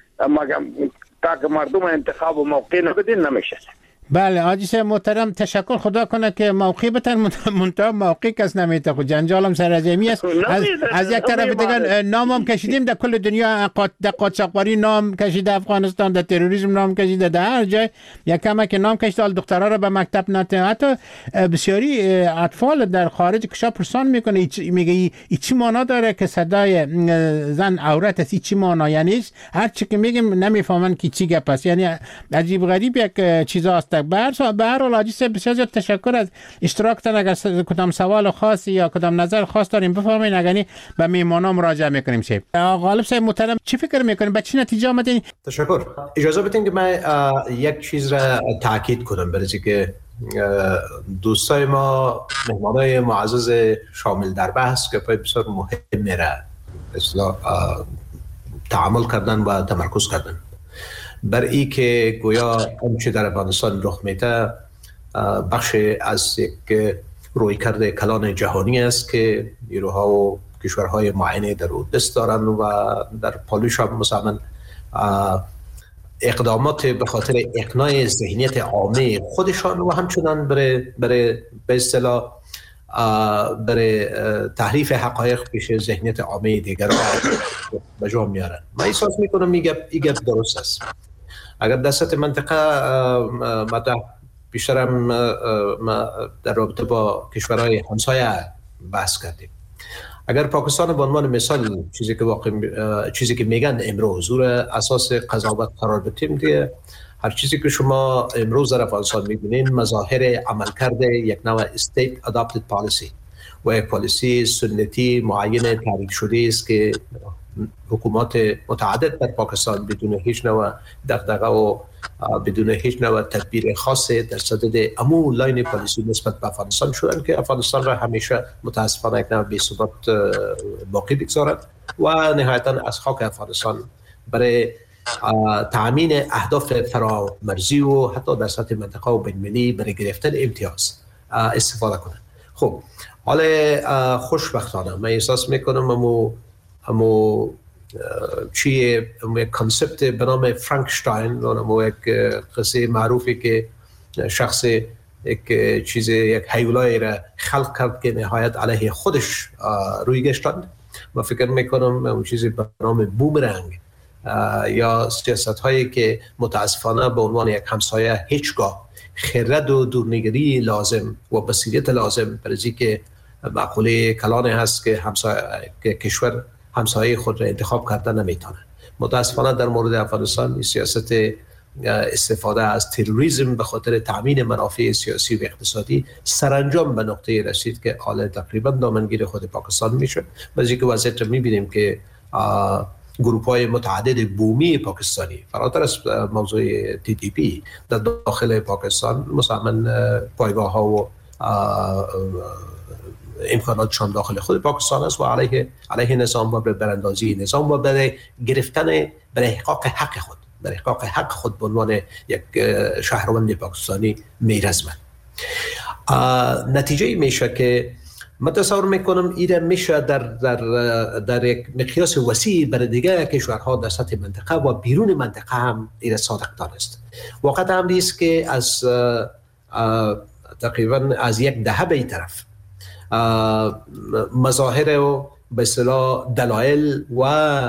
تا که مردم انتخاب و موقع نبدین نمیشه. بله آجی صاحب محترم تشکر، خدا کنه که موقع بتن منتها موقع کس نمیته خود جنجال هم سر جمعی است. از یک طرف دیگر نام هم کشیدیم در کل دنیا، در قاچاقبری نام کشیده افغانستان، در تروریسم نام کشیده، در هر جای یک کمک نام کشیده، دخترها را به مکتب نته. حتی بسیاری اطفال در خارج کشا پرسان میکنه میگه ای چی معنا داره که صدای زن عورت است، ای چی معنا یعنی هر چی که میگم نمیفهمن که چی گپ است. یعنی عجیب غریب یک چیزا است. به هر حال آجی صاحب بسیار زیاد تشکر از اشتراکتان. اگر کدام سوال خاصی یا کدام نظر خاص داریم بفرمایید، اگر به میهمانان مراجعه میکنیم. صاحب غالب صاحب محترم چی فکر میکنیم، به چی نتیجه آمدین؟ تشکر. اجازه بدین که من یک چیز را تاکید کنم برای که دوستای ما مهمانای معزز شامل در بحث که بسیار مهم میره اصلا تعامل کردن و تمرکز کردن بر ای که گویا آنچه در افغانستان رخ میده بخش از یک رویکرد کلان جهانی است که نیروها و کشورهای معینه در او دست دارند و در پالوش هم مثلا اقدامات به خاطر اقناع ذهنیت عامه خودشان و همچنان برای به اصطلاح برای تحریف حقایق پیش ذهنیت عامه دیگران به جا میارن. من احساس میکنم این گپ درست است. اگر در سطح منطقه مطرح بیشترم در رابطه با کشورهای همسایه بحث کردیم. اگر پاکستان به عنوان مثال چیزی که میگن امروز زور اساس قضاوت قرار بدیم دیگه، هر چیزی که شما امروز در افغانستان میبینین مظاهر عملکرد یک نوع state adopted policy و یک پالیسی سنتی معین تعریف شده است که حکومات متعدد در پاکستان بدون هیچ نوع دغدغه و بدون هیچ نوع تدبیر خاصی در صدد امو لاین پالیسی نسبت به افغانستان شدن که افغانستان را همیشه متاسفانه یک نوع بی‌ثبات باقی بگذارد و نهایتا از خاک افغانستان برای تامین اهداف فرامرزی و حتی در سطح منطقه و بین‌المللی برای گرفتن امتیاز استفاده کنند. خب حالا خوشبختانه من احساس میکنم امو چیه یک کانسپت به نام فرانکشتاین و یک قصه معروفی که شخص یک حیولایی را خلق کرد که نهایت علیه خودش روی گشتند. من فکر میکنم اون چیزی به نام بومرنگ یا سیاست هایی که متاسفانه به عنوان یک همسایه هیچگاه خرد و دورنگری لازم و بصیرت لازم برای که مقوله کلانه هست که کشور همسایه خود را انتخاب کردن نمیتونه. متاسفانه در مورد افغانستان سیاست استفاده از تروریسم به خاطر تامین منافع سیاسی و اقتصادی سرانجام به نقطه رسید که حالا تقریبا دامنگیر خود پاکستان میشه. بعضی که وضعیت رو میبینیم که گروه‌های متعدد بومی پاکستانی فراتر از موضوع TTP در داخل پاکستان مثلا پایگاه‌ها و امکاناتشان داخل خود پاکستان است و علیه نظام و براندازی نظام و برای گرفتن برای احقاق حق خود به عنوان یک شهروند پاکستانی میرزمند. نتیجه میشه که من تصور میکنم ایره میشه در یک مقیاس وسیع برای دیگه کشورها در سطح منطقه و بیرون منطقه هم ایره صادق دانست. واقعا هم نیست که از تقریبا از یک دهه به این طرف مظاهر و به اصطلاح دلایل و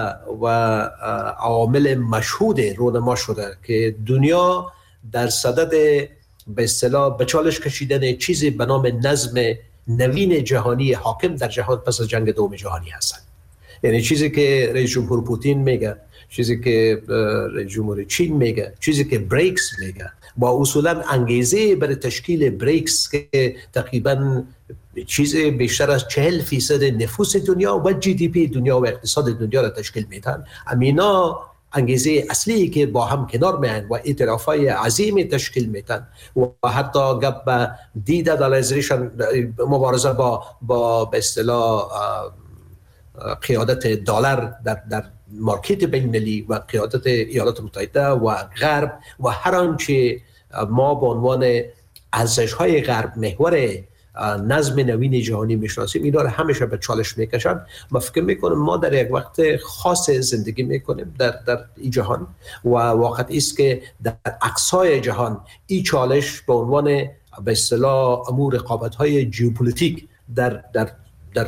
عوامل مشهود رونما شده که دنیا در صدد به اصطلاح به چالش کشیدن چیزی به نام نظم نوین جهانی حاکم در جهان پس از جنگ دوم جهانی هستند. یعنی چیزی که رئیس جمهور پوتین میگه، چیزی که رئیس جمهور چین میگه، چیزی که بریکس میگه، با اصولا انگیزه برای تشکیل بریکس که تقریبا چیزی بیشتر از 40% نفوس دنیا و جی دی پی دنیا و اقتصاد دنیا را تشکیل میدن، امینا انگیزه اصلی که با هم کنار میان و اعترافای عظیم تشکیل میدن و حتی گپ دیدالالیزیشن، مبارزه با به اصطلاح قیادت دلار در مارکت بین‌المللی و قیادت ایالات متحده و غرب و هر آنچه ما به عنوان ارزش‌های غرب محور نظم نوین جهانی میشناسیم، اینا رو همیشه به چالش میکشن. من فکر میکنم ما در یک وقت خاص زندگی میکنیم در این جهان و واقعا است که در اقصای جهان این چالش به عنوان به اصطلاح امور رقابت‌های ژئوپلیتیک در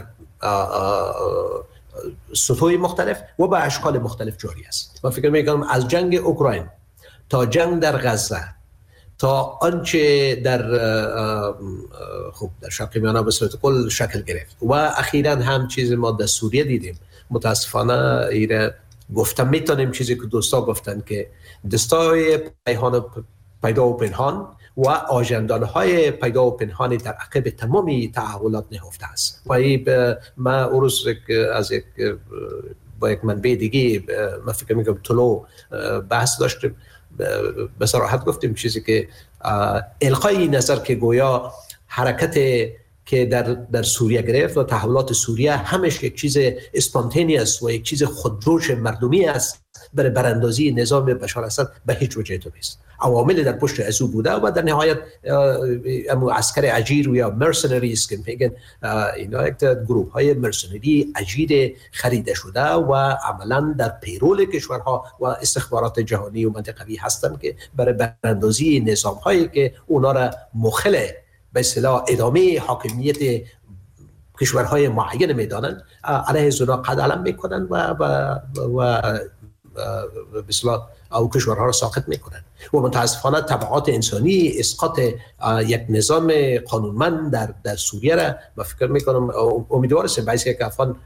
سطوح مختلف و به اشکال مختلف جاری است. من فکر میکنم از جنگ اوکراین تا جنگ در غزه تا آنچه در شرق میانه به صورت کل شکل گرفت و اخیراً هم چیز ما در سوریه دیدیم. متاسفانه ایره گفتم میتونیم چیزی که دوستا گفتن که دستای پیدا و پنهان و آژانده‌های پیدا و پنهانی در عقب تمامی تحولات نهفته است. و ما اروز با یک منبع دیگه من فکر میکنم طلوع بحث داشتیم، به صراحت گفتیم چیزی که القای نظر که گویا حرکت که در سوریه گرفت و تحولات سوریه همش یک چیز اسپانتینی است و یک چیز خودجوش مردمی است برای براندازی نظام بشار اسد به هیچ وجه تو نیست. عوامل در پشت ازو بوده و در نهایت عسکر اجیر و یا مرسنریز که میگن اینا یک گروه های مرسنری اجیر خریده شده و عملا در پیرول کشورها و استخبارات جهانی و منطقوی هستند که برای براندازی نظام هایی که اونا را مخل به اصطلاح ادامه حاکمیت کشورهای معین میدانند علیه زنا قد علم میکنن و به اصطلاح او کشورها را ساقط میکنن و متاسفانه تبعات انسانی اسقاط یک نظام قانونمند در سوریه را من فکر میکنم امیدوار هستم باعث که افغان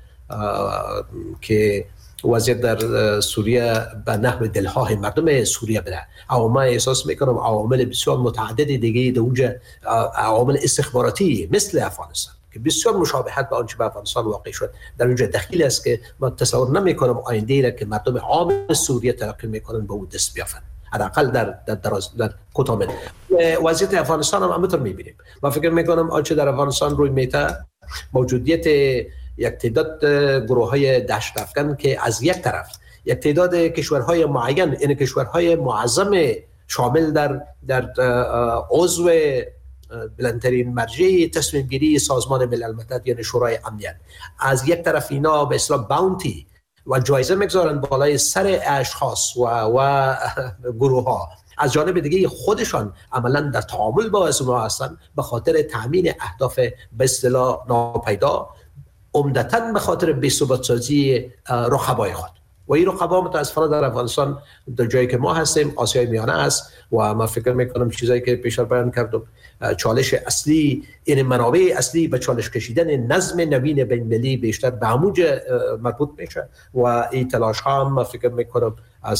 که وضعیت در سوریه به نحو دلهای مردم سوریه بره. اما من احساس میکنم عوامل بسیار متعدد دیگه در اونجا عوامل استخباراتی مثل افغانستان که بسیار مشابهت به آنچه به افغانستان واقع شد در اونجا دخیل است که من تصور نمیکنم آینده را که مردم عام سوریه ترقی میکنن به اون دست بیافن، حداقل در کوتاه مدت. وضعیت افغانستان هم همینطور میبینیم. من فکر میکنم آنچه در افغانستان روی میته موجودیت یک تعداد گروه‌های دشت افکن که از یک طرف یک تعداد کشورهای معین، این کشورهای معظم شامل در عضو بلندترین مرجع تصمیم گیری سازمان ملل متحد یعنی شورای امنیت، از یک طرف اینا به اصطلاح باونتی و جایزه میگذارن بالای سر اشخاص و گروه ها، از جانب دیگه خودشان عملا در تعامل با اونها هستن به خاطر تامین اهداف به اصطلاح ناپیدا، عمدتاً به خاطر بی‌ثبات سازی رقبای خود. و این رقبا متاسفانه در افغانستان در جایی که ما هستیم آسیای میانه است و من فکر میکنم چیزایی که پیش بیان کردم چالش اصلی این منابع اصلی به چالش کشیدن نظم نوین بین‌المللی بیشتر به همونج مربوط میشه و این تلاش ها هم من فکر میکنم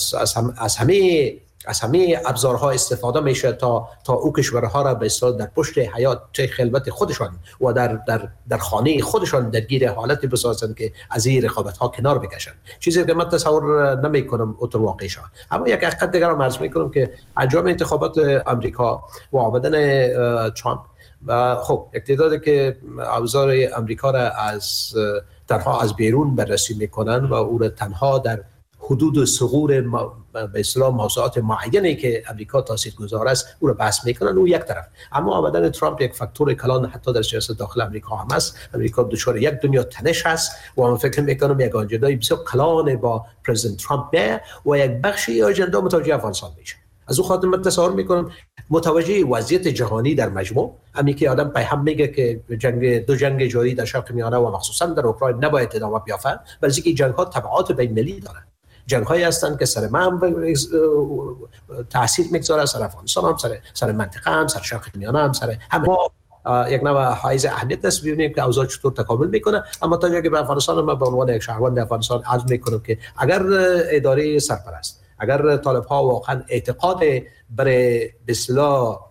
از همه ابزارها استفاده میشه تا او کشورها را به اصطلاح در پشت حیات خلوت خودشان و در خانه خودشان درگیر حالتی بسازند که از این رقابت ها کنار بکشن، چیزی که من تصور نمی کنم اوتر واقعی شود. اما یک حقیقت دیگر رو عرض میکنم که انجام انتخابات امریکا و آمدن ترامپ و خب یک تعدادی که ابزار امریکا را تنها از بیرون بررسی میکنن و او را تنها در حدود ثغور به اصطلاح موضوعات معینی که امریکا تاثیرگذار است او را بحث میکنن. او یک طرف. اما آمدن ترامپ یک فاکتور کلان حتی در سیاست داخل امریکا هم است. امریکا دچار یک دنیا تنش است و من فکر میکنم یک آجندای بسیار کلان با پرزیدنت ترامپ میه و یک بخشی آجندا متوجه افغانستان میشه. از او خاطر من تصور میکنم متوجه وضعیت جهانی در مجموع، همین که آدم پیام میگه که دو جنگ جاری در شرق میانه و مخصوصا در اوکراین نباید ادامه بیافته، بلکه این جنگ ها تبعات بین المللی دارند. جنگ هایی هستند که سر من تاثیر میگذاره، سر افغانستان هم، سر منطقه هم، سر شرق میانه هم، سر همه. یک نوع حائز اهمیت است ببینیم که اوضاع چطور تکامل میکنه. اما تا جایی که به افغانستان من به عنوان یک شهروند افغانستان عرض میکنم که اگر اداره سرپرست، اگر طالب ها واقعا اعتقاد برای به اصطلاح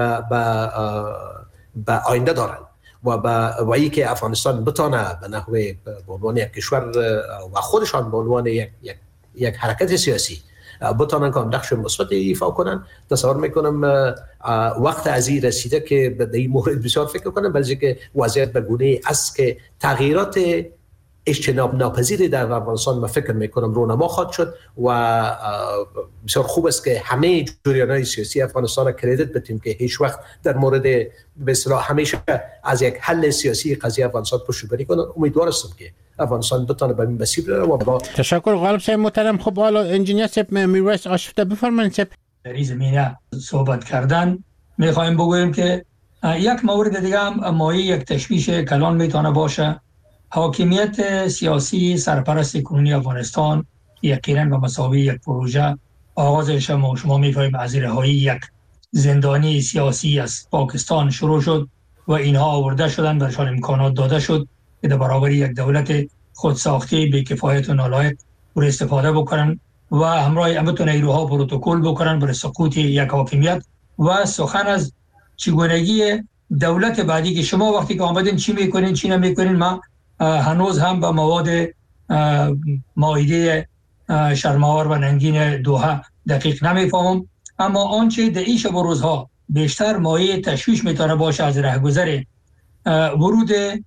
به آینده دارن و ای که افغانستان بتونه به نحوه به عنوان یک کشور و خودشان به عنوان یک حرکت سیاسی بتونن که نقش مثبت ایفا کنن، تصور میکنم وقت از این رسیده که به این مورد بسیار فکر کنن، بلکه وضعیت به گونه است که تغییرات اجتناب ناپذیری در افغانستان ما فکر میکنم رونما خواهد شد و بسیار خوب است که همه جریان‌های سیاسی افغانستان را کردیت بدیم که هیچ وقت در مورد به اصطلاح همیشه از یک حل سیاسی قضیه افغانستان پشتیبانی کنند. امیدوار هستم که افغانستان بتونه به این مسیر بره و با تشکر غالب صاحب محترم. خب حالا انجینیر صاحب میرویس آشفته بفرمایید. صاحب در این زمینه صحبت کردن میخوایم بگوییم که یک مورد دیگه هم مایه یک تشویش کلان میتونه باشه. حاکمیت سیاسی سرپرست کنونی افغانستان یقینا به مسابقه یک پروژه آغازش شما میفهمید از رهایی یک زندانی سیاسی از پاکستان شروع شد و اینها آورده شدن، برشان امکانات داده شد که در برابر یک دولت خودساخته بی‌کفایت و نالایق بر استفاده بکنن و همراه همتون نیروها پروتکل بکنن برای سقوط یک حاکمیت و سخن از چگونگی دولت بعدی که شما وقتی که آمدین چی میکنین چی نمیکنین. ما هنوز هم به مواد مائده شرم‌آور و ننگین دوحه دقیق نمیفهمم، اما آنچه در این شب و روزها بیشتر مایه تشویش میتونه باشه از رهگذر ورود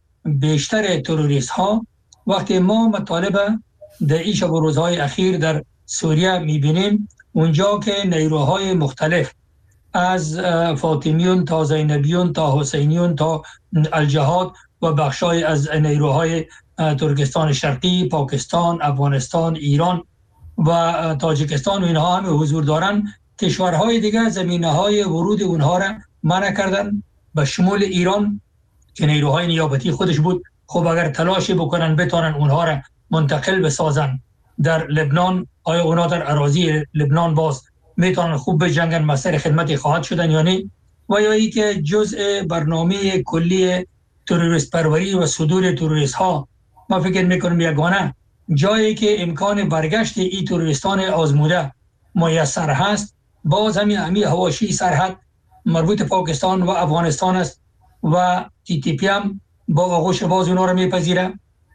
بیشتر تروریست ها. وقتی ما مطالب در این شب و روزهای اخیر در سوریه میبینیم، اونجا که نیروهای مختلف از فاطمیون تا زینبیون تا حسینیون تا الجهاد و بخشای از نیروهای ترکستان شرقی، پاکستان، افغانستان، ایران و تاجیکستان و اینها هم حضور دارن، کشورهای دیگه زمینه‌های ورود اونها را منع کردن به شمول ایران که نیروهای نیابتی خودش بود. خب اگر تلاشی بکنن بتونن اونها را منتقل بسازن در لبنان، آیا اونها در اراضی لبنان باز میتونن خوب بجنگن، مسئله خدمتی خواهد شدن یا نه؟ و یا ای که جزء برنامه کلی تروریست پروری و صدور تروریست ها، ما فکر میکنم یگانه جایی که امکان برگشت این تروریستان آزموده میسر هست باز همین حواشی سرحد مربوط پاکستان و افغانستان است و تی تی پی هم با آغوش باز اونا رو میپذیره.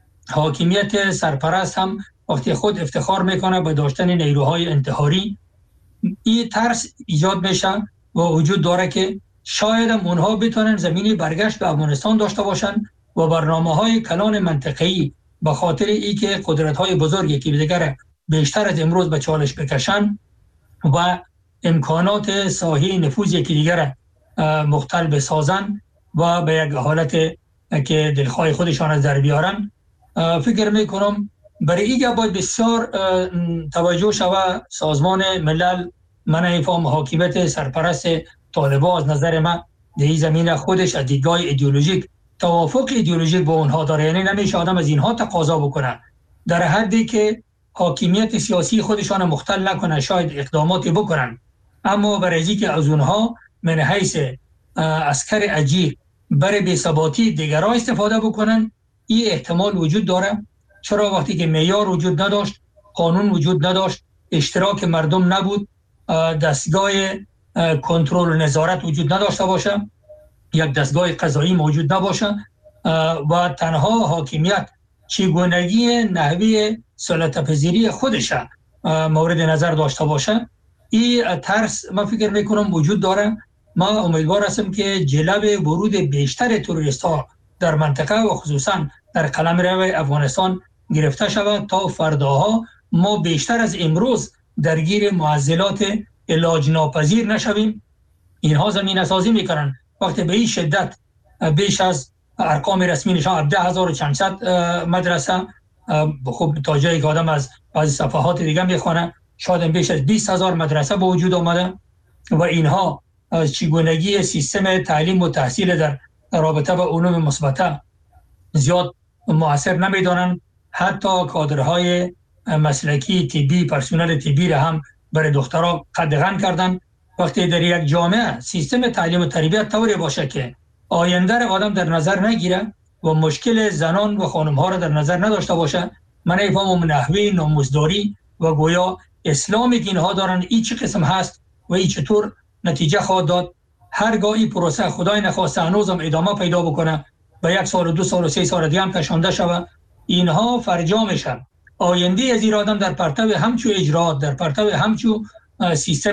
حاکمیت سرپرست هم وقتی خود افتخار میکنه به داشتن نیروهای انتحاری، این ترس ایجاد میشه و وجود داره که شاید هم اونها بتونن زمینی برگشت به افغانستان داشته باشن و برنامه‌های کلان منطقه‌ای به خاطر ای که قدرت‌های بزرگی که دیگر بیشتر از امروز به چالش بکشن و امکانات ساحه نفوذی که دیگر مختل بسازن و به یک حالت که دلخواه خودشان از در بیارن. فکر میکنم برای ایگه باید بسیار توجه شود. سازمان ملل منع فهم حاکمیت سرپرست طالبان از نظر من در این زمینه خودش از دیدگاه ایدئولوژیک توافق ایدئولوژیک با اونها داره، یعنی نمیشه آدم از اینها تقاضا بکنه در حدی که حاکمیت سیاسی خودشان مختل نکنه، شاید اقداماتی بکنن، اما برای که از اونها من حیث عسکر اجیر برای بی‌ثباتی دیگران استفاده بکنن، این احتمال وجود داره. چرا وقتی که معیار وجود نداشت، قانون وجود نداشت، اشتراک مردم نبود، دستگاه کنترل و نظارت وجود نداشته باشه، یک دستگاه قضایی موجود نباشه و تنها حاکمیت چگونگی نحوه سلطه‌پذیری خودش مورد نظر داشته باشه، این ترس من فکر میکنم وجود داره. ما امیدوار هستم که جلب ورود بیشتر تروریست ها در منطقه و خصوصا در قلمرو افغانستان گرفته شود تا فرداها ما بیشتر از امروز درگیر معضلات علاج ناپذیر نشویم. اینها زمینه سازی میکنن. وقتی به این شدت بیش از ارقام رسمی نشان 12400 مدرسه، خب تا جایی که آدم از بعضی صفحات دیگه میخونه شاید بیش از 20000 مدرسه به وجود آمده و اینها چگونگی سیستم تعلیم و تحصیل در رابطه با علوم مثبته زیاد مؤثر نمیدانند. حتی کادرهای مسلکی طبی، پرسنل طبی را هم برای دخترها قدغن کردن. وقتی در یک جامعه سیستم تعلیم و تربیت طوری باشه که آینده را آدم در نظر نگیره و مشکل زنان و خانم‌ها را در نظر نداشته باشه، من نمی‌فهمم نحوه ناموزداری و گویا اسلامی که اینها دارن این چه قسم هست و این چطور نتیجه خواهد داد. هرگاهی پروسه خدای نخواسته هنوزم ادامه پیدا بکنه و 1 سال و 2 سال و 3 سال دیگه هم کشانده شود، اینها فرجامشن. آینده از این آدم در پرتو همچو اجرات، در پرتو همچو سیستم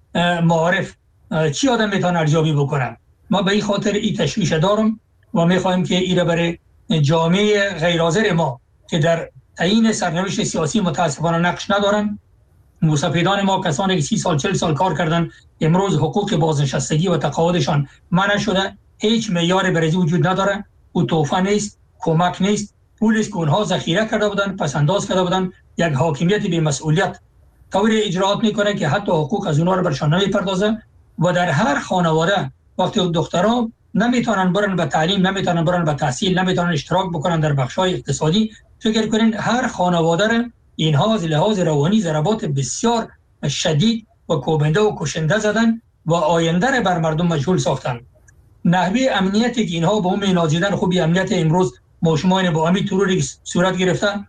معارف چی آدم میتونه ارزیابی بکنه؟ ما به این خاطر این تشویش دارم و میخوایم که این برای جامعه غیر حاضر ما که در تعیین سرنوشت سیاسی متاسفانه نقش ندارن، موسفیدان ما کسانی که 30 سال 40 سال کار کردن امروز حقوق بازنشستگی و تقاعدشان منع شده، هیچ معیار برای وجود نداره. او توفه نیست، کمک نیست، پولی که اونها ذخیره کرده بودن، پس انداز کرده بودن. یک حاکمیت بی مسئولیت طوری اجراات میکنه که حتی حقوق از اونها رو برشان نمیپردازه و در هر خانواده وقتی دخترها نمیتونن برن به تعلیم، نمیتونن برن به تحصیل، نمیتونن اشتراک بکنن در بخشای اقتصادی، فکر کنین هر خانواده را اینها از لحاظ روانی ضربات بسیار شدید و کوبنده و کشنده زدن و آینده را بر مردم مجهول ساختن. نحوه امنیتی که اینها به اون نازیدن، خوبی امنیت امروز ماشومان با امی تروری صورت گرفتن،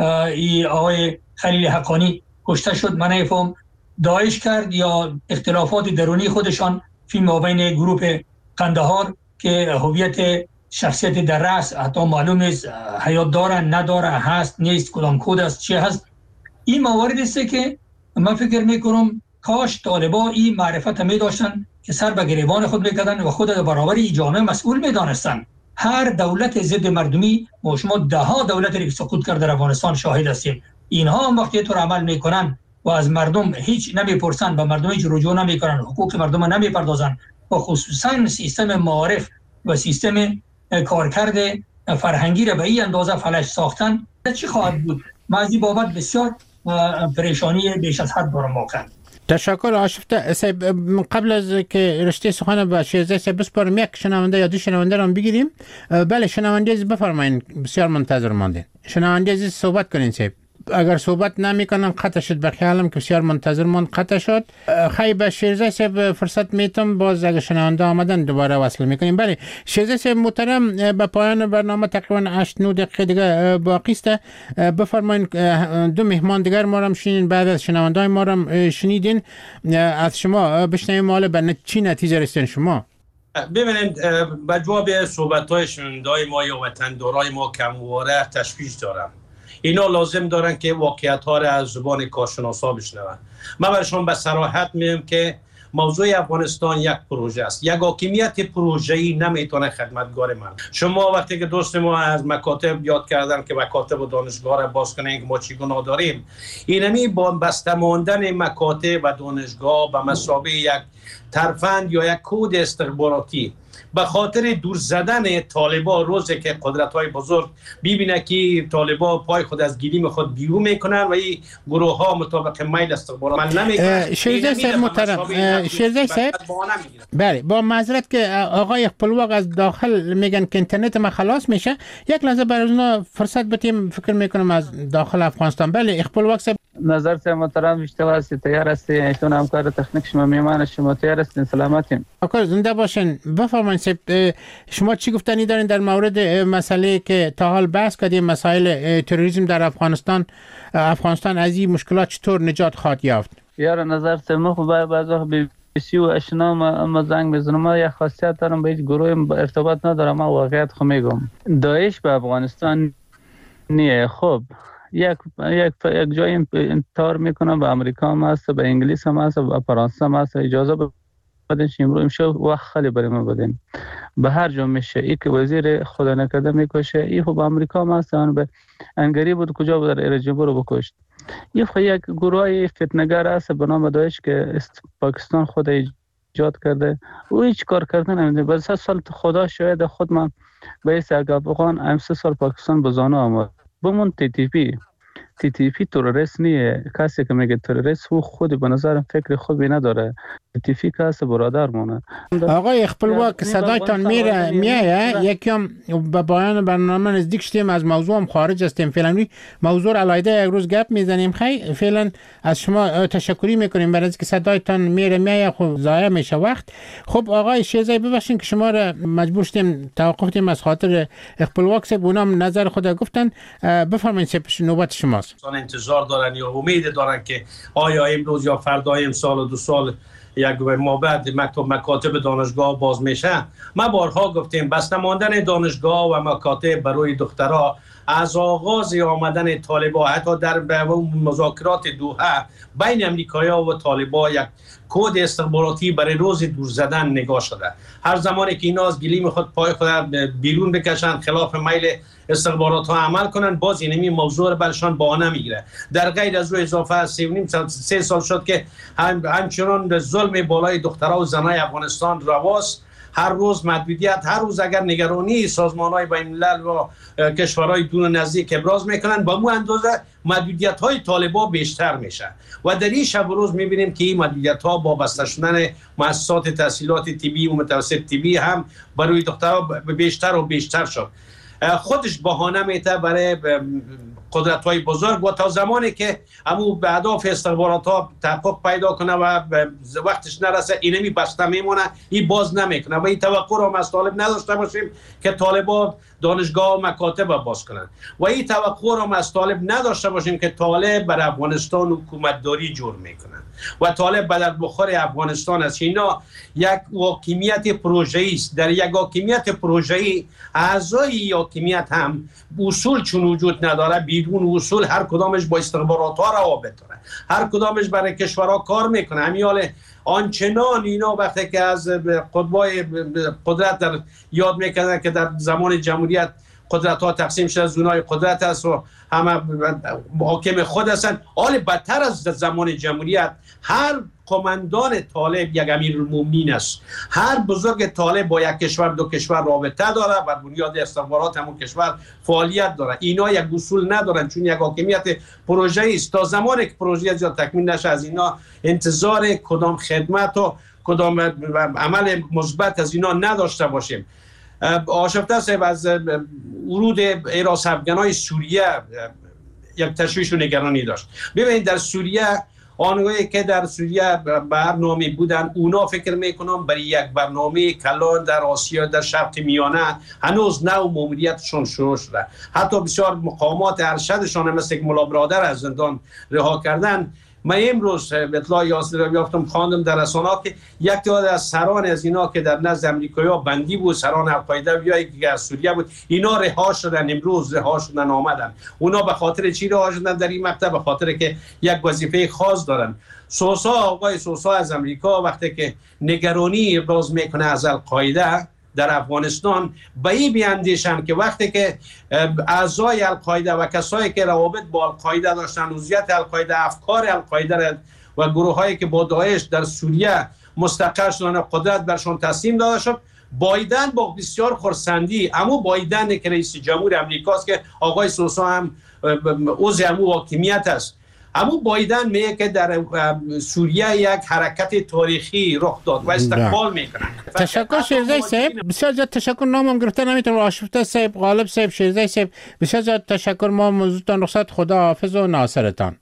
آقای خلیل حقانی کشته شد، من نفهم داعش کرد یا اختلافات درونی خودشان فی مابین گروه قندهار که هویت شخصیت در رأس حتی معلوم نیست حیات داره نداره، هست نیست، کدام کد است، چی هست. این موارد است که من فکر میکنم کاش طالبا این معرفت می داشتن که سر به گریبان خود میکردن و خود در برابر این جامعه مسئول میدانستن. هر دولت ضد مردمی و شما 10 دولت که سقوط کرده در افغانستان شاهد هستیم. اینها هم وقتی طور عمل میکنن و از مردم هیچ نمیپرسن، به مردم هیچ رجوع نمیکنن، حقوق مردم نمیپردازن و خصوصا سیستم معارف و سیستم کارکرد فرهنگی را به این اندازه فلج ساختن، چی خواهد بود؟ من از این بابت بسیار پریشانی بیش از حد دارم واقعا. تشکر آشفته صاحب. قبل از که رشته سخن به شیرزه صاحب بسپارم، یک شنونده یا 2 شنونده را بگیریم. بله شنونده عزیز بفرمایید، بسیار منتظر ماندین. شنونده عزیز صحبت کنین صاحب. اگر صحبت نمیکنن قطع شد، به خیالم که بسیار منتظر ماند قطع شد. خیلی به شیرزه صاحب فرصت میتم باز اگر شنونده آمدن دوباره وصل میکنیم. بله شیرزه صاحب محترم، به پایان برنامه تقریبا 8-9 دقیقه دیگه باقی است. بفرمایید 2 مهمان دیگر ما را شنیدین، بعد از شنونده ما را شنیدین، از شما بشنویم حالا به چی نتیجه رسیدین شما. ببینید به جواب صحبت‌های شنونده‌های ما یا وطندارای ما کمواره تشویش دارم. اینا لازم دارن که واقعیت‌ها را از زبان کارشناسا بشنون. من برشون به صراحت میگم که موضوع افغانستان یک پروژه است. یک حاکمیت پروژه‌ای نمیتونه خدمتگار من. شما وقتی که دوست ما از مکاتب یاد کردن که مکاتب و دانشگاه را باز کنین که ما چگونه داریم، اینمی با بسته ماندن مکاتب و دانشگاه به مثابه یک ترفند یا یک کود استخباراتی به خاطر دور زدن طالبا، روزی که قدرت‌های بزرگ ببینه که طالبا پای خود از گلیم خود بیرون میکنن و این گروه ها مطابق میل استخبارات عمل نمیکنن. شیرزه صاحب محترم، شیرزه صاحب بله با معذرت که آقای خپلواق از داخل میگن که اینترنت ما خلاص میشه، یک لحظه برای اونا فرصت بدیم. فکر میکنم از داخل افغانستان. بله خپلواق صاحب نظر صاحب محترم بیشتر هستی، تیار هستی، ایتون همکار تکنیک شما میمان شما تیار هستین، سلامتین. آقا زنده باشین. بفرمایید صاحب شما چی گفتنی دارین در مورد مسئله که تا حال بحث کردیم، مسائل تروریسم در افغانستان از این مشکلات چطور نجات خواهد یافت؟ یار نظر صاحب ما خب بعضی وقت BBC و اشنا ما زنگ میزنم، ما یک خاصیت دارم با هیچ گروه ارتباط ندارم، ما واقعیت خو میگم. داعش به افغانستان نیه. خب یک جای انتشار میکنم، به امریکا هم هست، به انگلیس هم هست، به فرانسه هم هست. اجازه بدین امشب وقت خیلی برای ما بدین به هر جا میشه ای که وزیر خدا نکرده میکشه ای خب امریکا مثلا به انگری بود کجا بود در ایرجبو رو بکشت این خب یک گروه فتنه‌گر است به نام داعش که پاکستان خود ایجاد کرده او هیچ کار کردن نمیده بعد 3 سال خدا شاید خود من به ایست افغان 3 سال پاکستان بزانه آمد بمون تی تی پی تروریست نیه کسی که میگه تروریست او خود به نظر فکر خوبی نداره تی پی کسی برادر مونه آقای خپلواک صدایتان میایه یکم به پایان برنامه نزدیک شدیم از موضوع هم خارج هستیم فعلا موضوع علایده یک روز گپ میزنیم خیلی فعلا از شما تشکری میکنیم برای اینکه صدایتان میایه خب ضایع میشه وقت خب آقای شیزایی ببخشید که شما را مجبور شدیم توقف کنیم از خاطر خپلواک سه اونم نظر خود گفتن بفرمایید نوبت شماست انتظار دارن یا امید دارن که آیا امروز یا فردا امسال و 2 سال یک ما بعد مکاتب دانشگاه باز میشه. ما بارها گفتیم بسته ماندن دانشگاه و مکاتب برای دخترها از آغاز آمدن طالبان حتی در مذاکرات دوحه بین امریکایی‌ها و طالبان یک کد استخباراتی برای روز دور زدن نگاه شده. هر زمانی که اینا از گلیم خود پای خود بیرون بکشن خلاف میل استخبارات ها عمل کنن باز اینمی موضوع رو برشان بهانه میگیره. در غیر از او اضافه از 3 سال شد که همچنان ظلم بالای دخترها و زنای افغانستان رواست. هر روز محدودیت، هر روز اگر نگرانی سازمان‌های بین‌الملل و کشورهای دور نزدیک ابراز میکنن با مو اندازه محدودیت‌های طالبان بیشتر میشه و در این شب و روز میبینیم که این محدودیت‌ها با بسته شدن مؤسسات تحصیلات طبی و متوسط طبی هم برای دخترها بیشتر و بیشتر شد. خودش بهانه میته برای قدرت‌های بزرگ و تا زمانی که همون به اهداف استخبارات‌ها تحقق پیدا کنه و وقتش نرسه اینمی بسته میمونه این باز نمیکنه و این توقع رو از طالب نداشته باشیم که طالبان دانشگاه و مکاتب باز کنن و این توقع رو از طالب نداشته باشیم که طالب بر افغانستان حکومتداری جور میکنن و طالب به در بخور افغانستان است. اینا یک حاکمیت پروژه‌ای است. در یک حاکمیت پروژه‌ای اعضای حاکمیت هم اصول چون وجود نداره بیرون اصول هر کدامش با استخبارات ها روابط داره هر کدامش برای کشورها کار میکنه. همیاله آنچنان اینا وقتی که از قطبای قدرت در یاد میکنن که در زمان جمهوریت قدرت ها تقسیم شده زونای قدرت است و همه حاکم خود هستند. حال بدتر از زمان جمهوریت هر قماندان طالب یک امیرالمومنین است. هر بزرگ طالب با یک کشور دو کشور رابطه داره بر بنیاد استخبارات همون کشور فعالیت داره. اینا یک اصول ندارن چون یک حاکمیت پروژه‌ای است. تا زمانی که پروژه زیاد تکمیل نشه از اینا انتظار کدام خدمت و کدام عمل مثبت از اینا نداشته باشیم. آشفته صاحب از ورود حراس افغانای سوریه یک تشویش و نگرانی داشت. ببینید در سوریه آنهایی که در سوریه برنامه بودن اونا فکر میکنم برای یک برنامه کلان در آسیا در شرق میانه هنوز نو ماموریتشون شروع شده. حتی بسیار مقامات ارشدشان مثل ملا برادر از زندان رها کردن. من امروز اطلاع یافتم خواندم در رسانه‌ها که یک تعداد از سران از اینا که در نزد امریکایی‌ها بندی بود سران القاعده یا که از سوریه بود اینا رها شدن امروز رها شدن آمدن. اونا به خاطر چی رها شدن در این مقطع؟ به خاطر که یک وظیفه خاص دارن. سوسا آقای سوسا از امریکا وقتی که نگرانی ابراز میکنه از القاعده در افغانستان به این بیاندیشن که وقتی که اعضای القاعده و کسایی که روابط با القاعده داشتن عضویت القاعده افکار القاعده و گروه هایی که با داعش در سوریه مستقر شدن قدرت برشون تسلیم داده شد بایدن با بسیار خرسندی اما بایدن که رئیس جمهور امریکاست که آقای سوسا هم عضو همون حاکمیت است اما بایدن میگه که در سوریه یک حرکت تاریخی رخ داد و استقبال میکنن. تشکر شیرزای صاحب بسیار زیاد تشکر. نامم گرفته نمیتونم. آشفته صاحب غالب صاحب شیرزای صاحب بسیار زیاد تشکر. ما موضوعتان رخصت خدا حافظ و ناصرتان.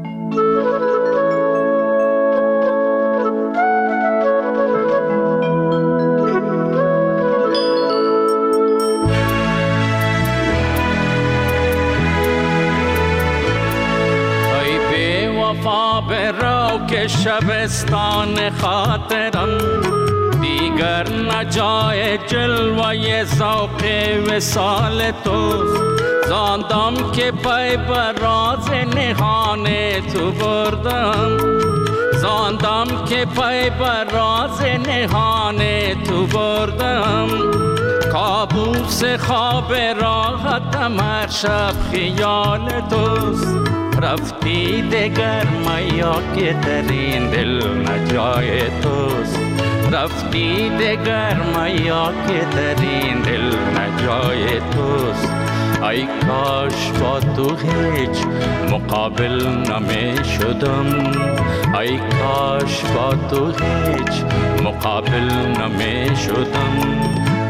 برو که شبستان خاطرم دیگر نجای جلوه ذوق وصال توست زاندم که پای بر راز نهان تو بردم زاندم که پای بر راز نهان تو بردم، کابوس خواب راحتم هر شب خیال توست. رفتی دگر میا که در این دل نجای توست، رفتی دگر میا که در این دل نجای توست. ای کاش با تو هیچ مقابل نمی شدم، ای کاش با تو هیچ مقابل نمی شدم.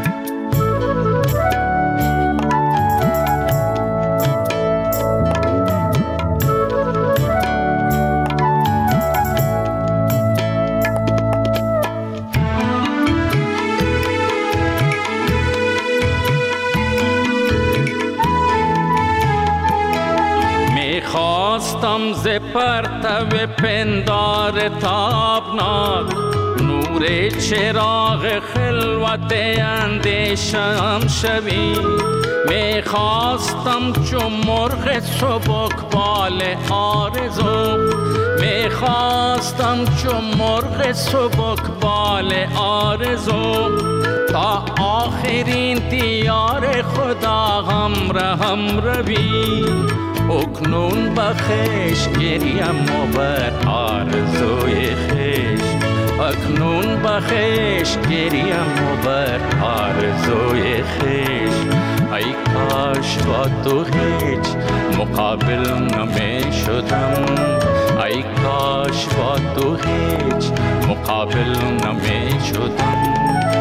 خواستم ز پرتو پندار تابناک، نور چراغ خلوت اندیشم شوی. می خواستم چون مرغ سبکبال آرزو، می خواستم چون مرغ سبکبال آرزو، تا آخرین دیار خدا هم روی. اکنون بخش گریم و بر آرزوی خیش، اکنون بخش گریم و بر آرزوی خیش. ای کاش با تو هیچ مقابل نمی شدم، ای کاش با تو هیچ مقابل نمی شدم.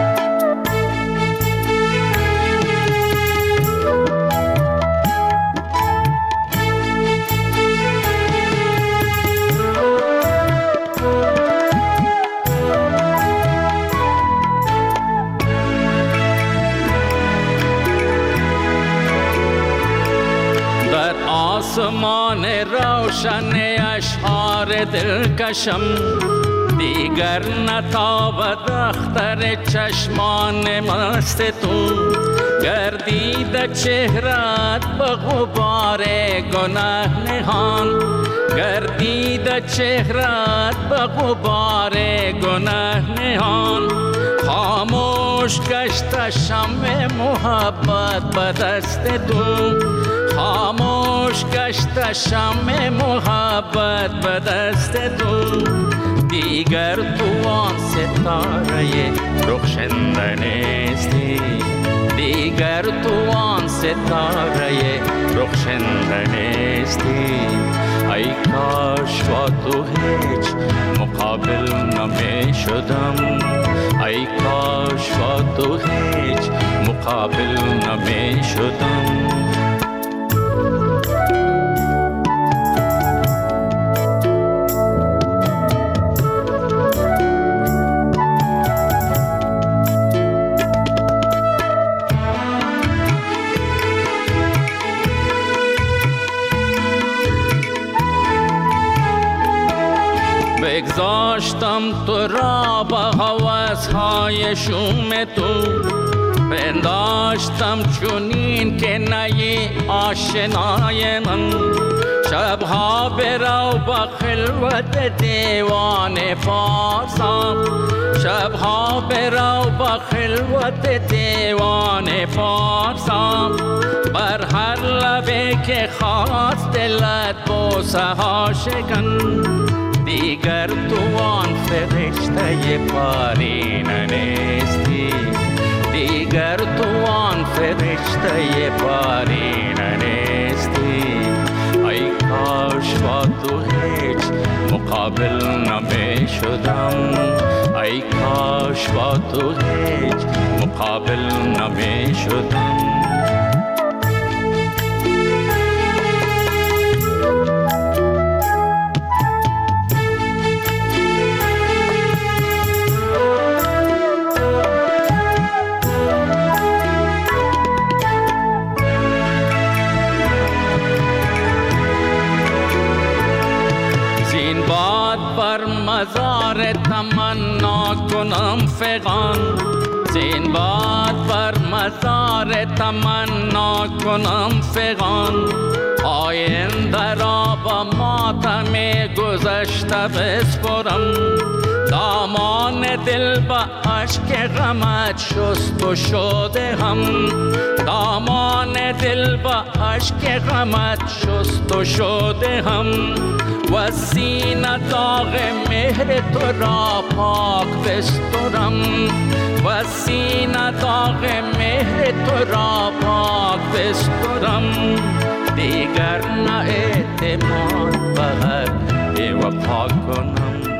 آسمان روشن اشعار دلکشم، دیگر نتابد اختر چشمان مست تو. گردید چهرت به غبار گناه نهان، گردید چهرت به غبار گناه نهان. خاموش گشت شمع محبت به دست تو، خاموش گشت شمع محبت به دست تو. دیگر تو آن ستاره رخشنده نیستی، دیگر تو آن ستاره رخشنده نیستی. ای کاش با تو هیچ مقابل نمی شدم، ای کاش با تو هیچ مقابل نمی شدم. بگذاشتم تو را با هوس‌های شوم تو، پنداشتم چونین که نی آشنای من. شبها برو با خلوت دیوان فارسا، شبها برو با خلوت دیوان فارسا. بر هر لبه که خواست دلت بوسه ها شکن، دیگر تو آن فرشته پارینه نیستی، دیگر تو آن فرشته پارینه نیستی. ای کاش با تو هیچ مقابل نمی شدم، ای کاش با تو هیچ مقابل نمی شدم. بر مزار تمنا کنم فغان، زین باد بر مزار تمنا کنم فغان آینده را با ماتم گذشته بسپرم دامان دل با عشق غمت شست و شده هم دامان دل با عشق غمت شست و شده هم و سینه داغ مهر تو را پاک بسترم و سینه داغ مهر تو را پاک بسترم دیگر نه اعتماد بغیر بی وفا کنم